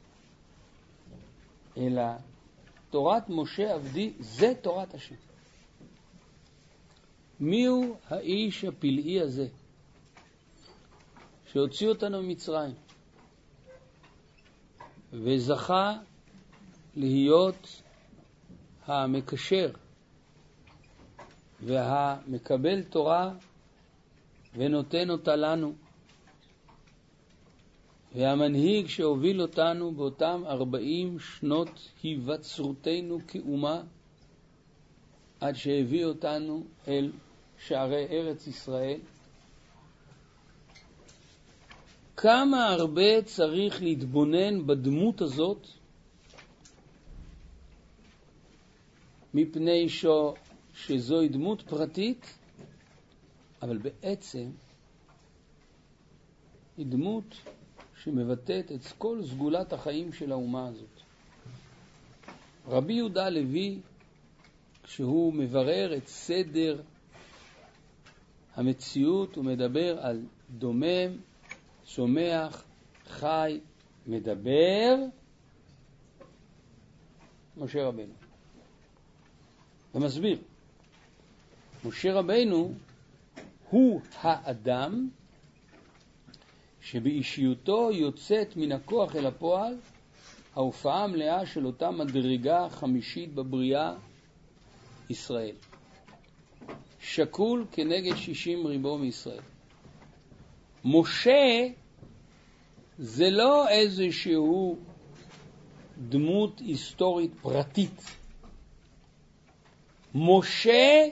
אלא תורת משה עבדי זה תורת השם. מיהו האיש הפלאי הזה שהוציא אותנו ממצרים וזכה להיות המקשר והמקבל תורה ונותן אותה לנו, והמנהיג שהוביל אותנו באותם 40 שנות היווצרותנו כאומה עד שהביא אותנו אל שערי ארץ ישראל. כמה הרבה צריך להתבונן בדמות הזאת, מפני שזוהי דמות פרטית, אבל בעצם היא דמות שמבטאת את כל סגולת החיים של האומה הזאת. רבי יהודה הלוי, כשהוא מברר את סדר המציאות, הוא מדבר על דומם, צומח, חי, מדבר, משה רבנו. ומסביר, משה רבנו הוא האדם שבאישיותו יוצאת מן הכוח אל הפועל ההופעה המלאה של אותה מדרגה חמישית בבריאה ישראל. שקול כנגד 60 ריבו מישראל. משה זה לא איזשהו דמות היסטורית פרטית. משה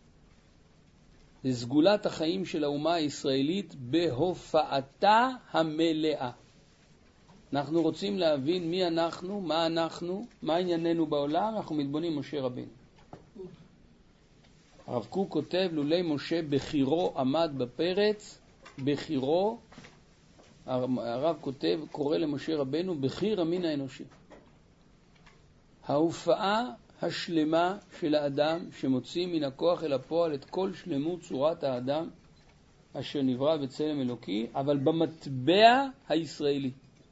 זה סגולת החיים של האומה הישראלית בהופעתה המלאה. אנחנו רוצים להבין מי אנחנו, מה ענייננו בעולם, אנחנו מתבוננים משה רבנו. הרב קוק כותב, לולי משה בחירו עמד בפרץ, בחירו, הרב כותב, קורא למשה רבנו בחיר המין האנושי. ההופעה השלמה של האדם שמוציא מן הכוח אל הפועל את כל שלמות צורת האדם אשר נברא בצלם אלוקי, אבל במטבע הישראלי.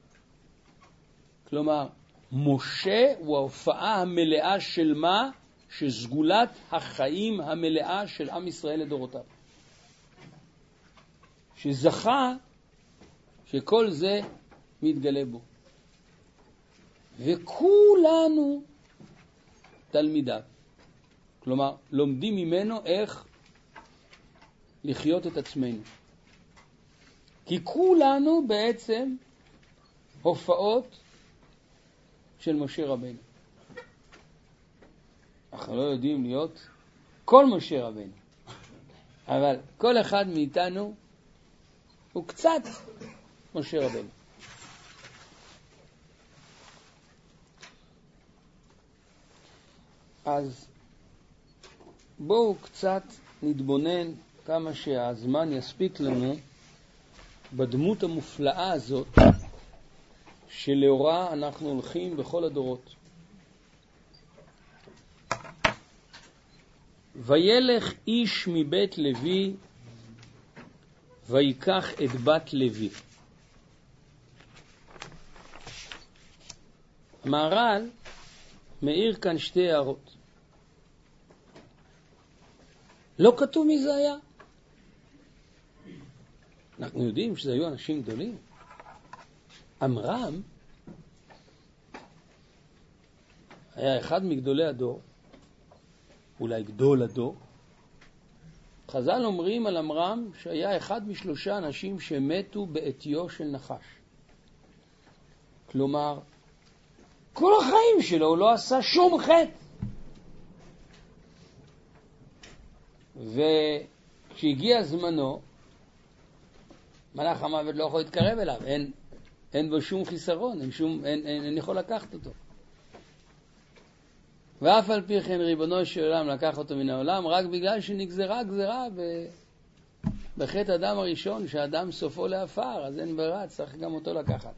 כלומר, משה הוא ההופעה המלאה של מה? שסגולת החיים המלאה של עם ישראל לדורותיו. שזכה שכל זה מתגלה בו. וכולנו תלמידיו. כלומר, לומדים ממנו איך לחיות את עצמנו. כי כולנו בעצם הופעות של משה רבנו. אנחנו לא יודעים להיות כל משה רבנו. אבל כל אחד מאיתנו הוא קצת משה רבנו. אז בואו קצת נתבונן כמה שהזמן יספיק לנו בדמות המופלאה הזאת שלאורה אנחנו הולכים בכל הדורות. וילך איש מבית לוי ויקח את בת לוי. המהר"ל מאיר כאן שתי הערות. לא כתוב מי זה היה. אנחנו יודעים שזה היו אנשים גדולים. עמרם היה אחד מגדולי הדור, אולי גדול הדור. חז"ל אומרים על עמרם שהיה אחד משלושה אנשים שמתו בעטיו של נחש. כלומר, כל החיים שלו הוא לא עשה שום חטא. וכשהגיע זמנו, מלאך המוות לא יכול להתקרב אליו, אין בו שום חיסרון, אין יכול לקחת אותו. ואף על פי כן ריבונו של עולם לקח אותו מן העולם, רק בגלל שנגזרה גזרה בחטא אדם הראשון, שהאדם סופו לעפר, אז אין ברירה, צריך גם אותו לקחת.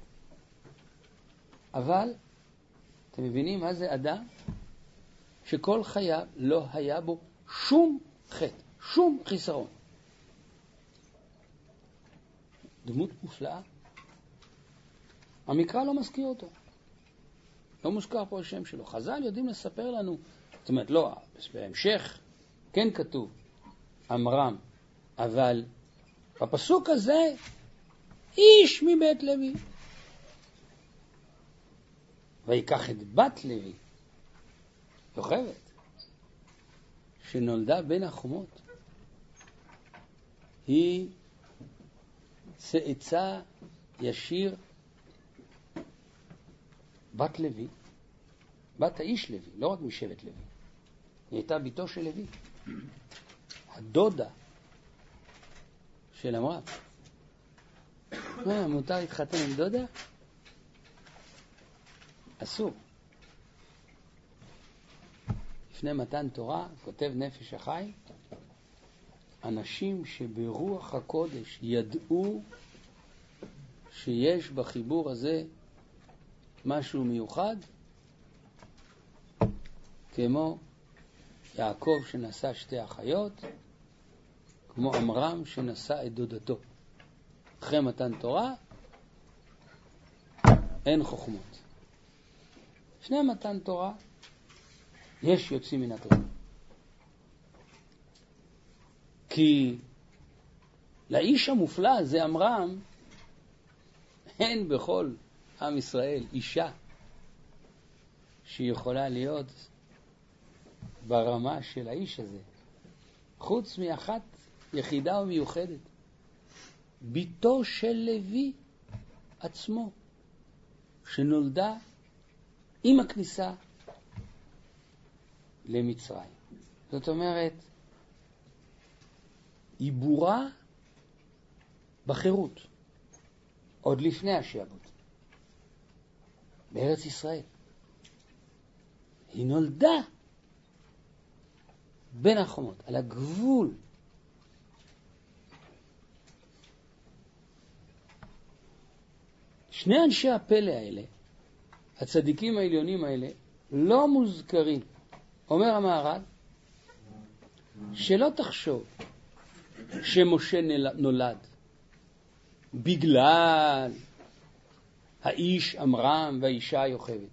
אבל, אתם מבינים מה זה אדם? שכל חייו לא היה בו שום חטא, שום חיסרון. דמות מופלאה. המקרא לא מזכיר אותו. לא מוזכר פה השם שלו. חז"ל יודעים לספר לנו, זאת אומרת, לא, בהמשך כן כתוב עמרם, אבל בפסוק הזה, איש מבית לוי. ויקח את בת לוי, יוכבד, שנולדה בין החומות. היא צאצא ישיר, בת לוי, בת האיש לוי, לא רק משבט לוי. היא הייתה ביתו של לוי, הדודה של עמרם. מותר להתחתן עם דודה? אסור. לפני מתן תורה, כותב נפש החי, אנשים שברוח הקודש ידעו שיש בחיבור הזה משהו מיוחד, כמו יעקב שנשא שתי אחיות, כמו עמרם שנשא את דודתו. אחרי מתן תורה אין חוכמות. לפני מתן תורה יש יוצאים מן הכלל. כי לאיש המופלא הזה עמרם אין בכל עם ישראל אישה שיכולה להיות ברמה של האיש הזה, חוץ מאחת יחידה ומיוחדת, ביתו של לוי עצמו, שנולדה עם הכניסה למצרים. זאת אומרת, היא בורה בחירות, עוד לפני השעבוד, בארץ ישראל. היא נולדה בין החומות, על הגבול. שני אנשי הפלא האלה, הצדיקים העליונים האלה, לא מוזכרים. אומר המהר"ל, שלא תחשוב שמשה נולד בגלל האיש עמרם והאישה יוכבד.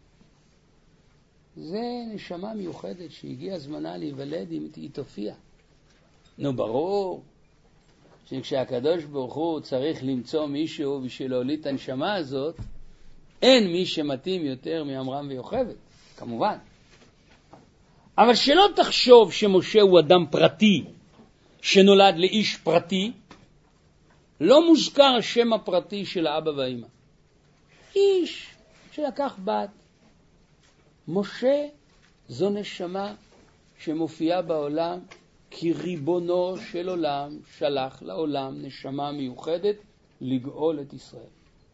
זה נשמה מיוחדת שהגיע זמנה להיוולד, היא תופיע. נו, ברור שכשהקדוש ברוך הוא צריך למצוא מישהו בשביל להוליד את הנשמה הזאת, אין מי שמתאים יותר מעמרם ויוכבד, כמובן. אבל שלא תחשוב שמשה הוא אדם פרטי שנולד לאיש פרטי. לא מוזכר השם הפרטי של האבא והאמא. איש שלקח בת. משה זו נשמה שמופיעה בעולם, כי ריבונו של עולם שלח לעולם נשמה מיוחדת לגאול את ישראל.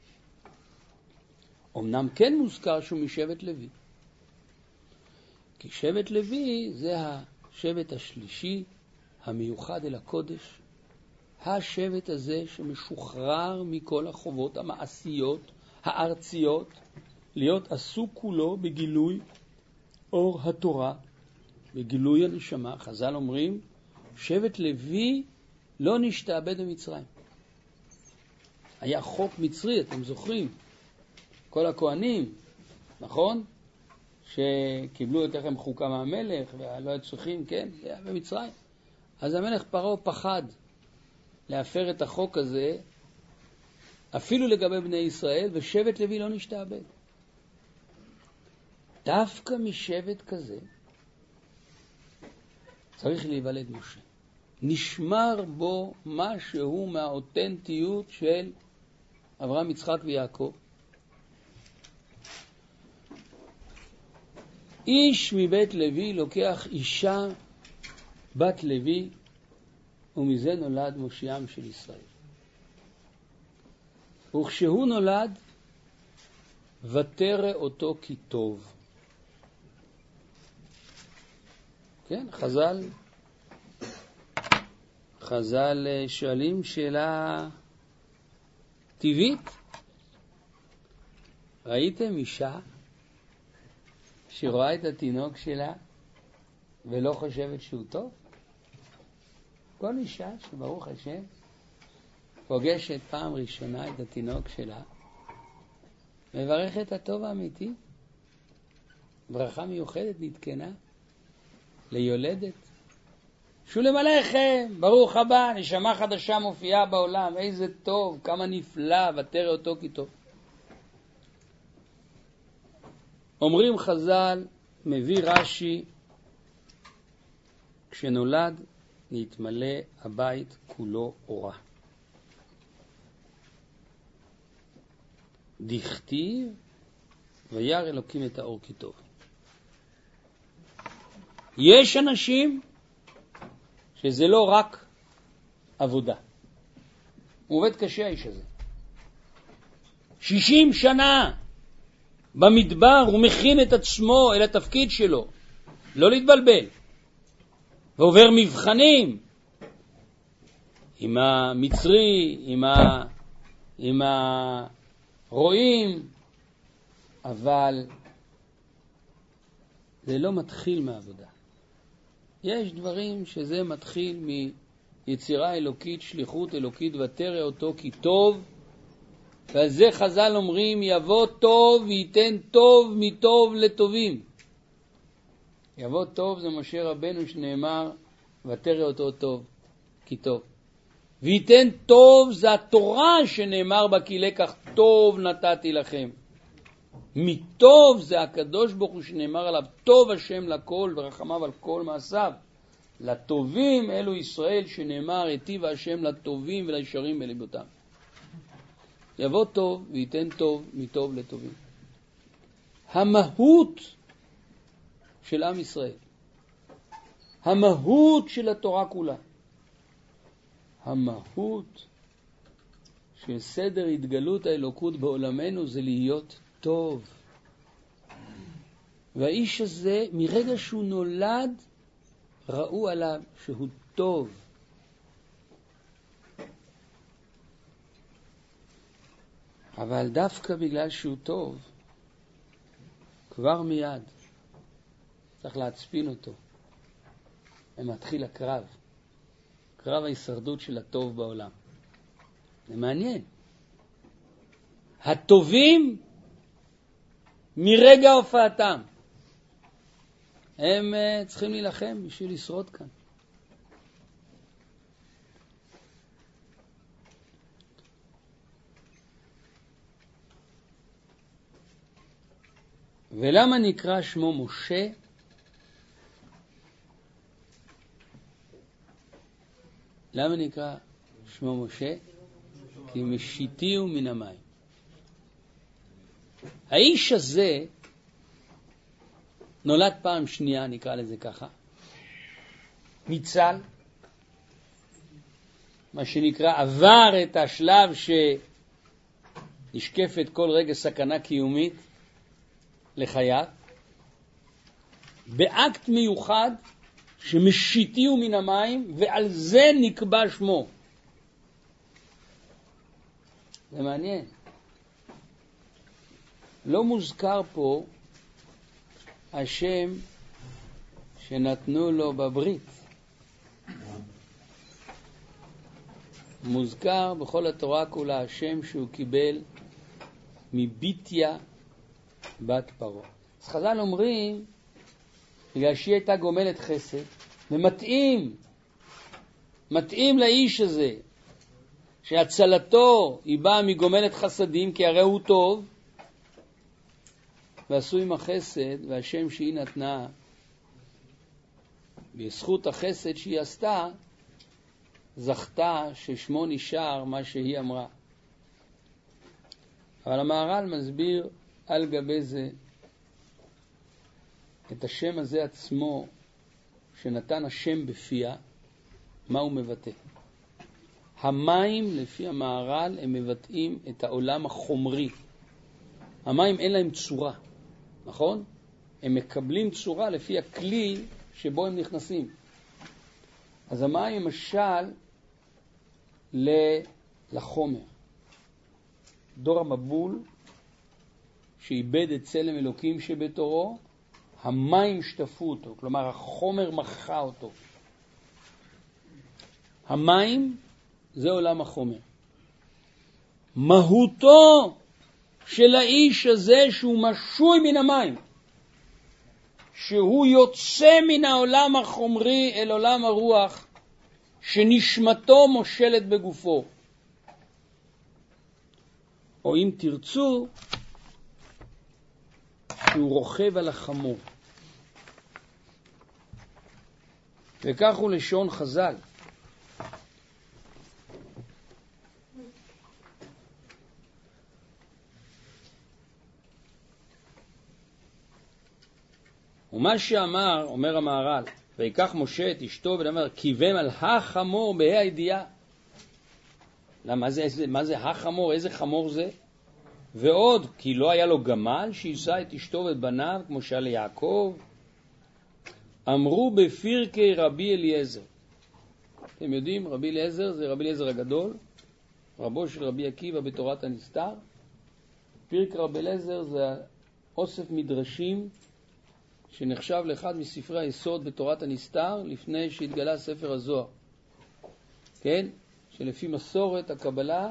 אמנם כן מוזכר שהוא משבט לוי, כי שבט לוי זה השבט השלישי המיוחד אל הקודש, השבט הזה שמשוחרר מכל החובות המעשיות הארציות, להיות עסוק כולו בגילוי אור התורה, בגילוי הנשמה. חז"ל אומרים, שבט לוי לא נשתעבד במצרים. היה חוק מצרי, אתם זוכרים? כל הכהנים, נכון? שקיבלו את לכם חוקה מהמלך, ולא היו צריכים, כן? זה היה במצרים. אז המלך פרעה פחד להפר את החוק הזה, אפילו לגבי בני ישראל, ושבט לוי לא נשתעבד. דווקא משבט כזה צריך להיוולד משה. נשמר בו משהו מהאותנטיות של אברהם, יצחק ויעקב. איש מבית לוי לוקח אישה בת לוי, ומזה נולד מושיעם של ישראל. וכשהוא נולד, ותרא אותו כי טוב. כן, חז"ל שואלים שאלה טבעית. ראיתם אישה שרואה את התינוק שלה ולא חושבת שהוא טוב? כל אישה שברוך השם פוגשת פעם ראשונה את התינוק שלה, מברכת הטוב האמיתי, ברכה מיוחדת נתקנה ליולדת. שולם עליכם, ברוך הבא, נשמה חדשה מופיעה בעולם, איזה טוב, כמה נפלא, ותראה אותו כי טוב. אומרים חז"ל, מביא רש"י, כשנולד נתמלא הבית כולו אורה. דכתיב וירא אלוקים את האור כי טוב. יש אנשים שזה לא רק עבודה. הוא עובד קשה האיש הזה. 60 שנה במדבר הוא מכין את עצמו אל התפקיד שלו. לא להתבלבל. ועובר מבחנים עם המצרי, עם הרועים, אבל זה לא מתחיל מהעבודה. יש דברים שזה מתחיל מיצירה אלוקית, שליחות אלוקית, ותראה אותו כי טוב, ועל זה חז"ל אומרים, יבוא טוב וייתן טוב מטוב לטובים. יבוא טוב זה משה רבנו שנאמר, ותראה אותו טוב כי טוב. וייתן טוב זה התורה שנאמר בה כי לקח טוב נתתי לכם. מטוב זה הקדוש ברוך הוא שנאמר עליו טוב השם לכל ורחמיו על כל מעשיו. לטובים אלו ישראל שנאמר היטיב השם לטובים ולישרים בליבותם. יבוא טוב וייתן טוב מטוב לטובים. המהות של עם ישראל, המהות של התורה כולה, המהות של סדר התגלות האלוקות בעולמנו זה להיות טוב. והאיש הזה מרגע שהוא נולד ראו עליו שהוא טוב. אבל דווקא בגלל שהוא טוב, כבר מיד צריך להצפין אותו. ומתחיל הקרב. קרב ההישרדות של הטוב בעולם. זה מעניין. הטובים מרגע הופעתם הם צריכים להילחם בשביל לשרוד כאן. ולמה נקרא שמו משה? למה נקרא שמו משה? כי משיתיהו מן המים. האיש הזה נולד פעם שנייה, נקרא לזה ככה, ניצל, מה שנקרא עבר את השלב שנשקפת כל רגע סכנה קיומית לחייו, באקט מיוחד שמשיתיהו מן המים, ועל זה נקבע שמו. זה מעניין. לא מוזכר פה השם שנתנו לו בברית. מוזכר בכל התורה כולה השם שהוא קיבל מביתיה בת פרעה. אז חז"ל אומרים, בגלל שהיא הייתה גומלת חסד, מתאים לאיש הזה, שהצלתו היא באה מגומלת חסדים, כי הרי הוא טוב, ועשו עם החסד, והשם שהיא נתנה, בזכות החסד שהיא עשתה, זכתה ששמו נשאר מה שהיא אמרה. אבל המהר"ל מסביר על גבי זה את השם הזה עצמו, שנתן השם בפיה, מה הוא מבטא. המים לפי המהר"ל הם מבטאים את העולם החומרי. המים אין להם צורה, נכון? הם מקבלים צורה לפי הכלי שבו הם נכנסים. אז המים הם משל לחומר. דור המבול שאיבד את צלם אלוקים שבתורו, המים שטפו אותו, כלומר החומר מחה אותו. המים זה עולם החומר. מהותו של האיש הזה שהוא משוי מן המים, שהוא יוצא מן העולם החומרי אל עולם הרוח, שנשמתו מושלת בגופו. או אם תרצו, שהוא רוכב על החמור. וכך הוא לשון חז"ל. ומה שאמר, אומר המהר"ל, ויקח משה את אשתו ודבר, כיוון על החמור בה"א הידיעה. מה זה החמור? איזה חמור זה? ועוד, כי לא היה לו גמל שישא את אשתו ואת בניו, כמו שהיה ליעקב. אמרו בפרקי רבי אליעזר. אתם יודעים, רבי אליעזר זה רבי אליעזר הגדול, רבו של רבי עקיבא בתורת הנסתר. פרק רבי אליעזר זה אוסף מדרשים שנחשב לאחד מספרי היסוד בתורת הנסתר לפני שהתגלה ספר הזוהר. כן? שלפי מסורת הקבלה,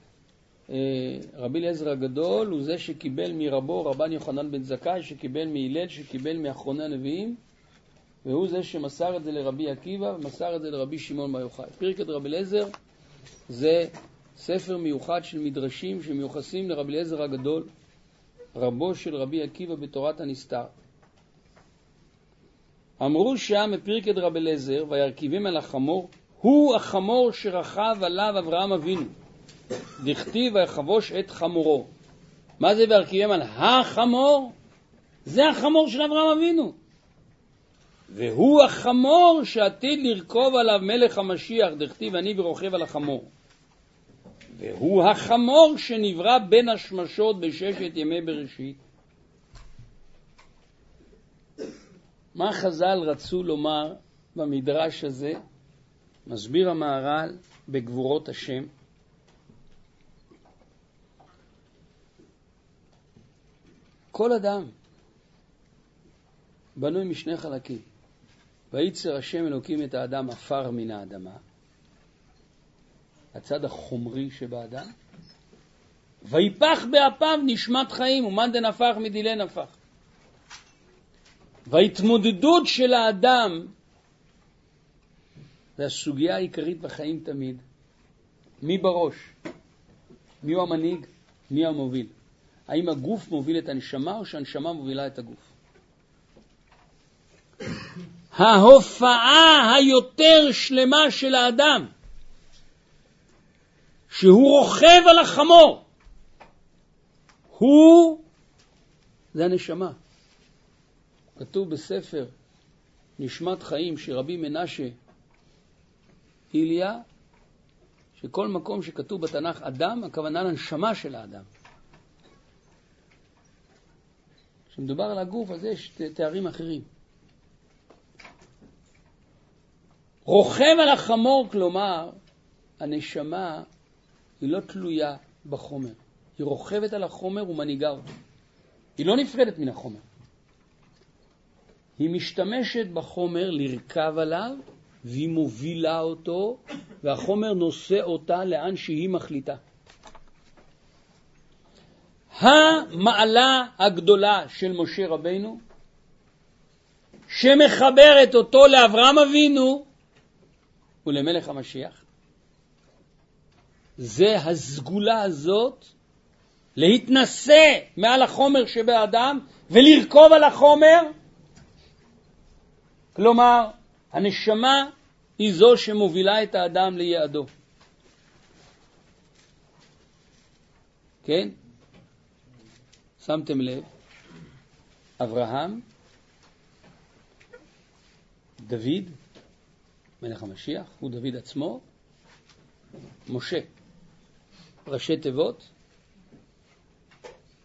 רבי אליעזר הגדול הוא זה שקיבל מרבו רבן יוחנן בן זכאי, שקיבל מהלל, שקיבל מאחרוני הנביאים, והוא זה שמסר את זה לרבי עקיבא ומסר את זה לרבי שמעון בר יוחאי. פרקת רבי אליעזר זה ספר מיוחד של מדרשים שמיוחסים לרבי אליעזר הגדול, רבו של רבי עקיבא בתורת הנסתר. אמרו שם בפרקת רבי אליעזר, וירכיבים על החמור, הוא החמור שרכב עליו אברהם אבינו. דכתיב ויחבוש את חמורו. מה זה וירכיבים על החמור? זה החמור של אברהם אבינו. והוא החמור שעתיד לרכוב עליו מלך המשיח, דכתיב אני ורוכב על החמור. והוא החמור שנברא בין השמשות בששת ימי בראשית. מה חז"ל רצו לומר במדרש הזה? מסביר המהר"ל בגבורות השם. כל אדם בנוי משני חלקים. ויצר השם אלוקים את האדם עפר מן האדמה, הצד החומרי שבאדם, ויפח באפיו נשמת חיים, ומאן דנפח מדילי נפח. וההתמודדות של האדם, זה הסוגיה העיקרית בחיים תמיד. מי בראש? מי הוא המנהיג? מי המוביל? האם הגוף מוביל את הנשמה או שהנשמה מובילה את הגוף? ההופעה היותר שלמה של האדם, שהוא רוכב על החמור, זה הנשמה. כתוב בספר נשמת חיים שרבי מנשה איליה, שכל מקום שכתוב בתנ"ך אדם, הכוונה לנשמה של האדם. כשמדובר על הגוף, אז יש תארים אחרים. רוכב על החמור, כלומר, הנשמה היא לא תלויה בחומר. היא רוכבת על החומר ומנהיגה אותו. היא לא נפרדת מן החומר. היא משתמשת בחומר לרכב עליו, והיא מובילה אותו, והחומר נושא אותה לאן שהיא מחליטה. המעלה הגדולה של משה רבינו, שמחברת אותו לאברהם אבינו ולמלך המשיח, זה הסגולה הזאת, להתנסה מעל החומר שבאדם ולרכוב על החומר. כלומר, הנשמה היא זו שמובילה את האדם ליעדו. כן? שמתם לב, אברהם, דוד, מלך המשיח, הוא דוד עצמו, משה, ראשי תיבות,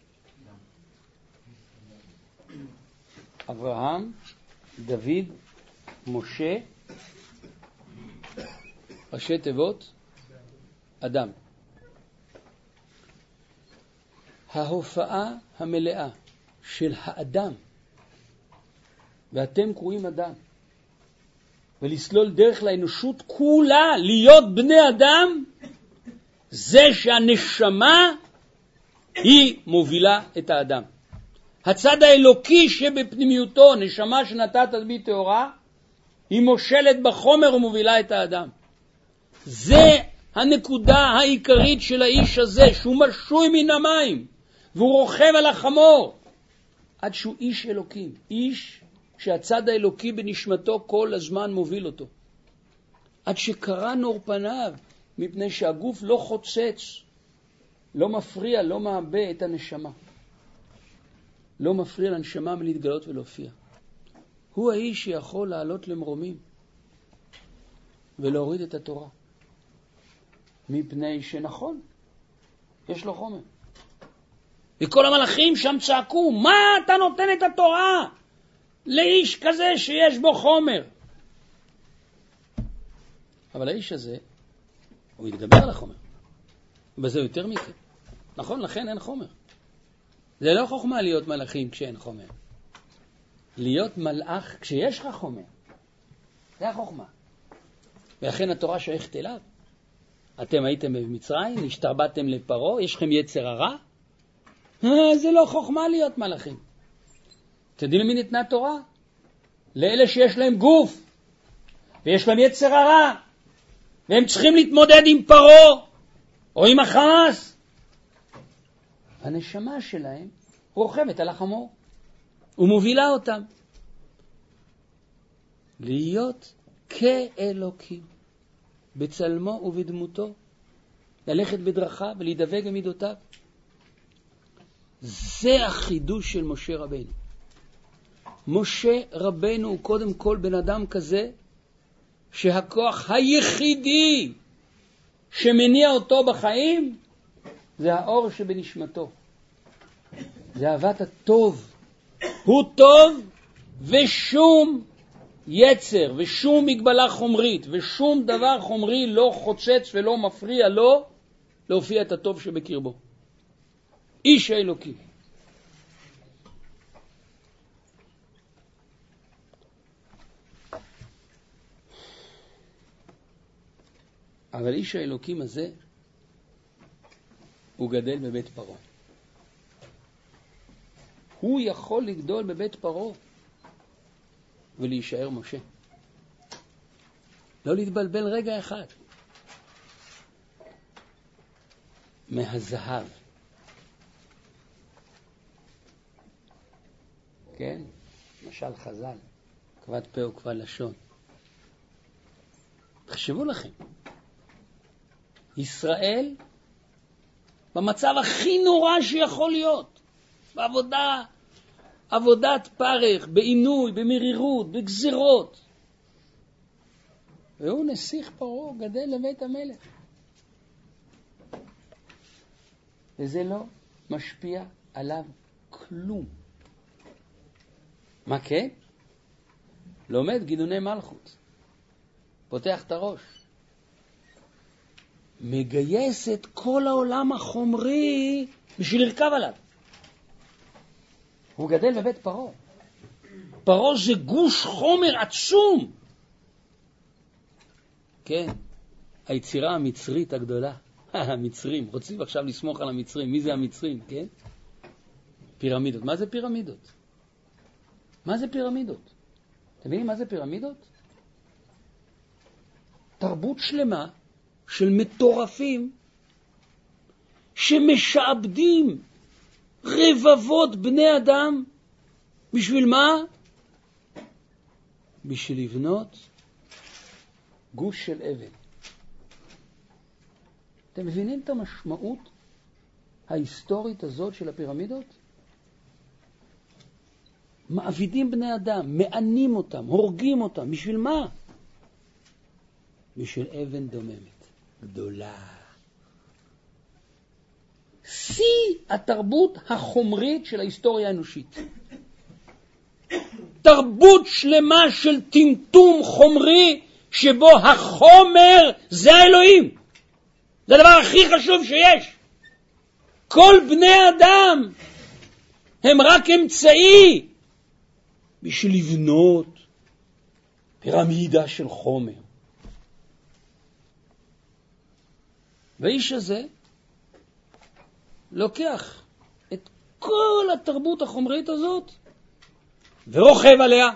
אברהם, דוד, משה, ראשי תיבות, אדם. ההופעה המלאה של האדם, ואתם קרואים אדם, ולסלול דרך לאנושות כולה להיות בני אדם, זה שהנשמה היא מובילה את האדם. הצד האלוקי שבפנימיותו, נשמה שנתת בי טהורה, היא מושלת בחומר ומובילה את האדם. זה הנקודה העיקרית של האיש הזה, שהוא משוי מן המים, והוא רוכב על החמור, עד שהוא איש אלוקים, איש שהצד האלוקי בנשמתו כל הזמן מוביל אותו. עד שקרא נור פניו, מפני שהגוף לא חוצץ, לא מפריע, לא מעבה את הנשמה. לא מפריע לנשמה מלהתגלות ולהופיע. הוא האיש שיכול לעלות למרומים ולהוריד את התורה. מפני שנכון, יש לו חומר. וכל המלאכים שם צעקו, מה אתה נותן את התורה לאיש כזה שיש בו חומר? אבל האיש הזה, הוא יתגבר על החומר. בזה יותר מכן. נכון, לכן אין חומר. זה לא חוכמה להיות מלאכים כשאין חומר. להיות מלאך כשיש לך חומר. זה החוכמה. ולכן התורה שייכת אליו. אתם הייתם במצרים, השתרבתם לפרעה, יש לכם יצר הרע? זה לא חוכמה להיות מלאכים. אתם יודעים למי ניתנה תורה? לאלה שיש להם גוף, ויש להם יצר הרע, והם צריכים להתמודד עם פרעה, או עם החמאס. הנשמה שלהם רוכבת על החמור, ומובילה אותם. להיות כאלוקים, בצלמו ובדמותו, ללכת בדרכיו ולהידבק במידותיו. זה החידוש של משה רבנו. משה רבנו הוא קודם כל בן אדם כזה, שהכוח היחידי שמניע אותו בחיים, זה האור שבנשמתו. זה אהבת הטוב. הוא טוב ושום יצר ושום מגבלה חומרית ושום דבר חומרי לא חוצץ ולא מפריע לו להופיע את הטוב שבקרבו. איש האלוקי. אבל איש האלוקים הזה הוא גדל בבית פרעה. הוא יכול לגדול בבית פרעה ולהישאר משה. לא להתבלבל רגע אחד. מהזהב. כן? משל חז"ל. כבד פה וכבד לשון. תחשבו לכם. ישראל במצב הכי נורא שיכול להיות. בעבודה, עבודת פרך, בעינוי, במרירות, בגזירות. והוא נסיך פרעה, גדל לבית המלך. וזה לא משפיע עליו כלום. מה כן? לומד גינוני מלכות. פותח את הראש. מגייס את כל העולם החומרי בשביל לרכב עליו. הוא גדל בבית פרעה. פרעה זה גוש חומר עצום. כן, היצירה המצרית הגדולה. המצרים, רוצים עכשיו לסמוך על המצרים. מי זה המצרים, כן? פירמידות. מה זה פירמידות? מה זה פירמידות? אתם מבינים מה זה פירמידות? תרבות שלמה של מטורפים שמשעבדים רבבות בני אדם. בשביל מה? בשביל לבנות גוש של אבן. אתם מבינים את המשמעות ההיסטורית הזאת של הפירמידות? מעבידים בני אדם, מענים אותם, הורגים אותם. בשביל מה? בשביל אבן דוממת, גדולה. שיא התרבות החומרית של ההיסטוריה האנושית. תרבות שלמה של טמטום חומרי, שבו החומר זה האלוהים. זה הדבר הכי חשוב שיש. כל בני אדם הם רק אמצעי בשביל לבנות פירמידה של חומר. והאיש הזה לוקח את כל התרבות החומרית הזאת ורוכב עליה.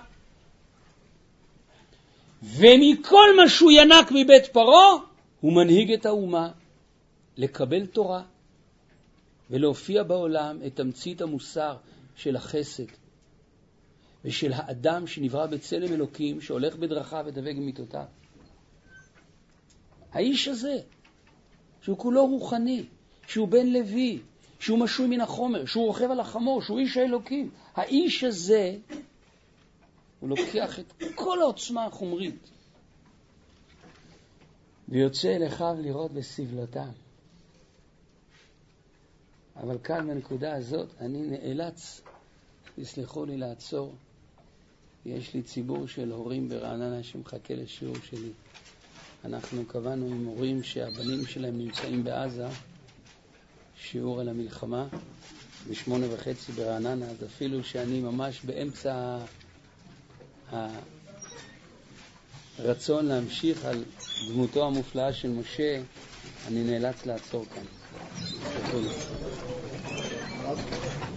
ומכל מה שהוא ינק מבית פרעה, הוא מנהיג את האומה לקבל תורה ולהופיע בעולם את תמצית המוסר של החסד ושל האדם שנברא בצלם אלוקים, שהולך בדרכיו ודבק במיתותיו. האיש הזה, שהוא כולו רוחני, שהוא בן לוי, שהוא משוי מן החומר, שהוא רוכב על החמור, שהוא איש האלוקים, האיש הזה, הוא לוקח את כל העוצמה החומרית ויוצא אל אחיו לראות בסבלותם. אבל כאן בנקודה הזאת אני נאלץ, תסלחו לי, לעצור. יש לי ציבור של הורים ברעננה שמחכה לשיעור שלי. אנחנו קבענו עם הורים שהבנים שלהם נמצאים בעזה, שיעור על המלחמה, ב8:30 ברעננה, אז אפילו שאני ממש באמצע הרצון להמשיך על דמותו המופלאה של משה, אני נאלץ לעצור כאן. תסלחו לי.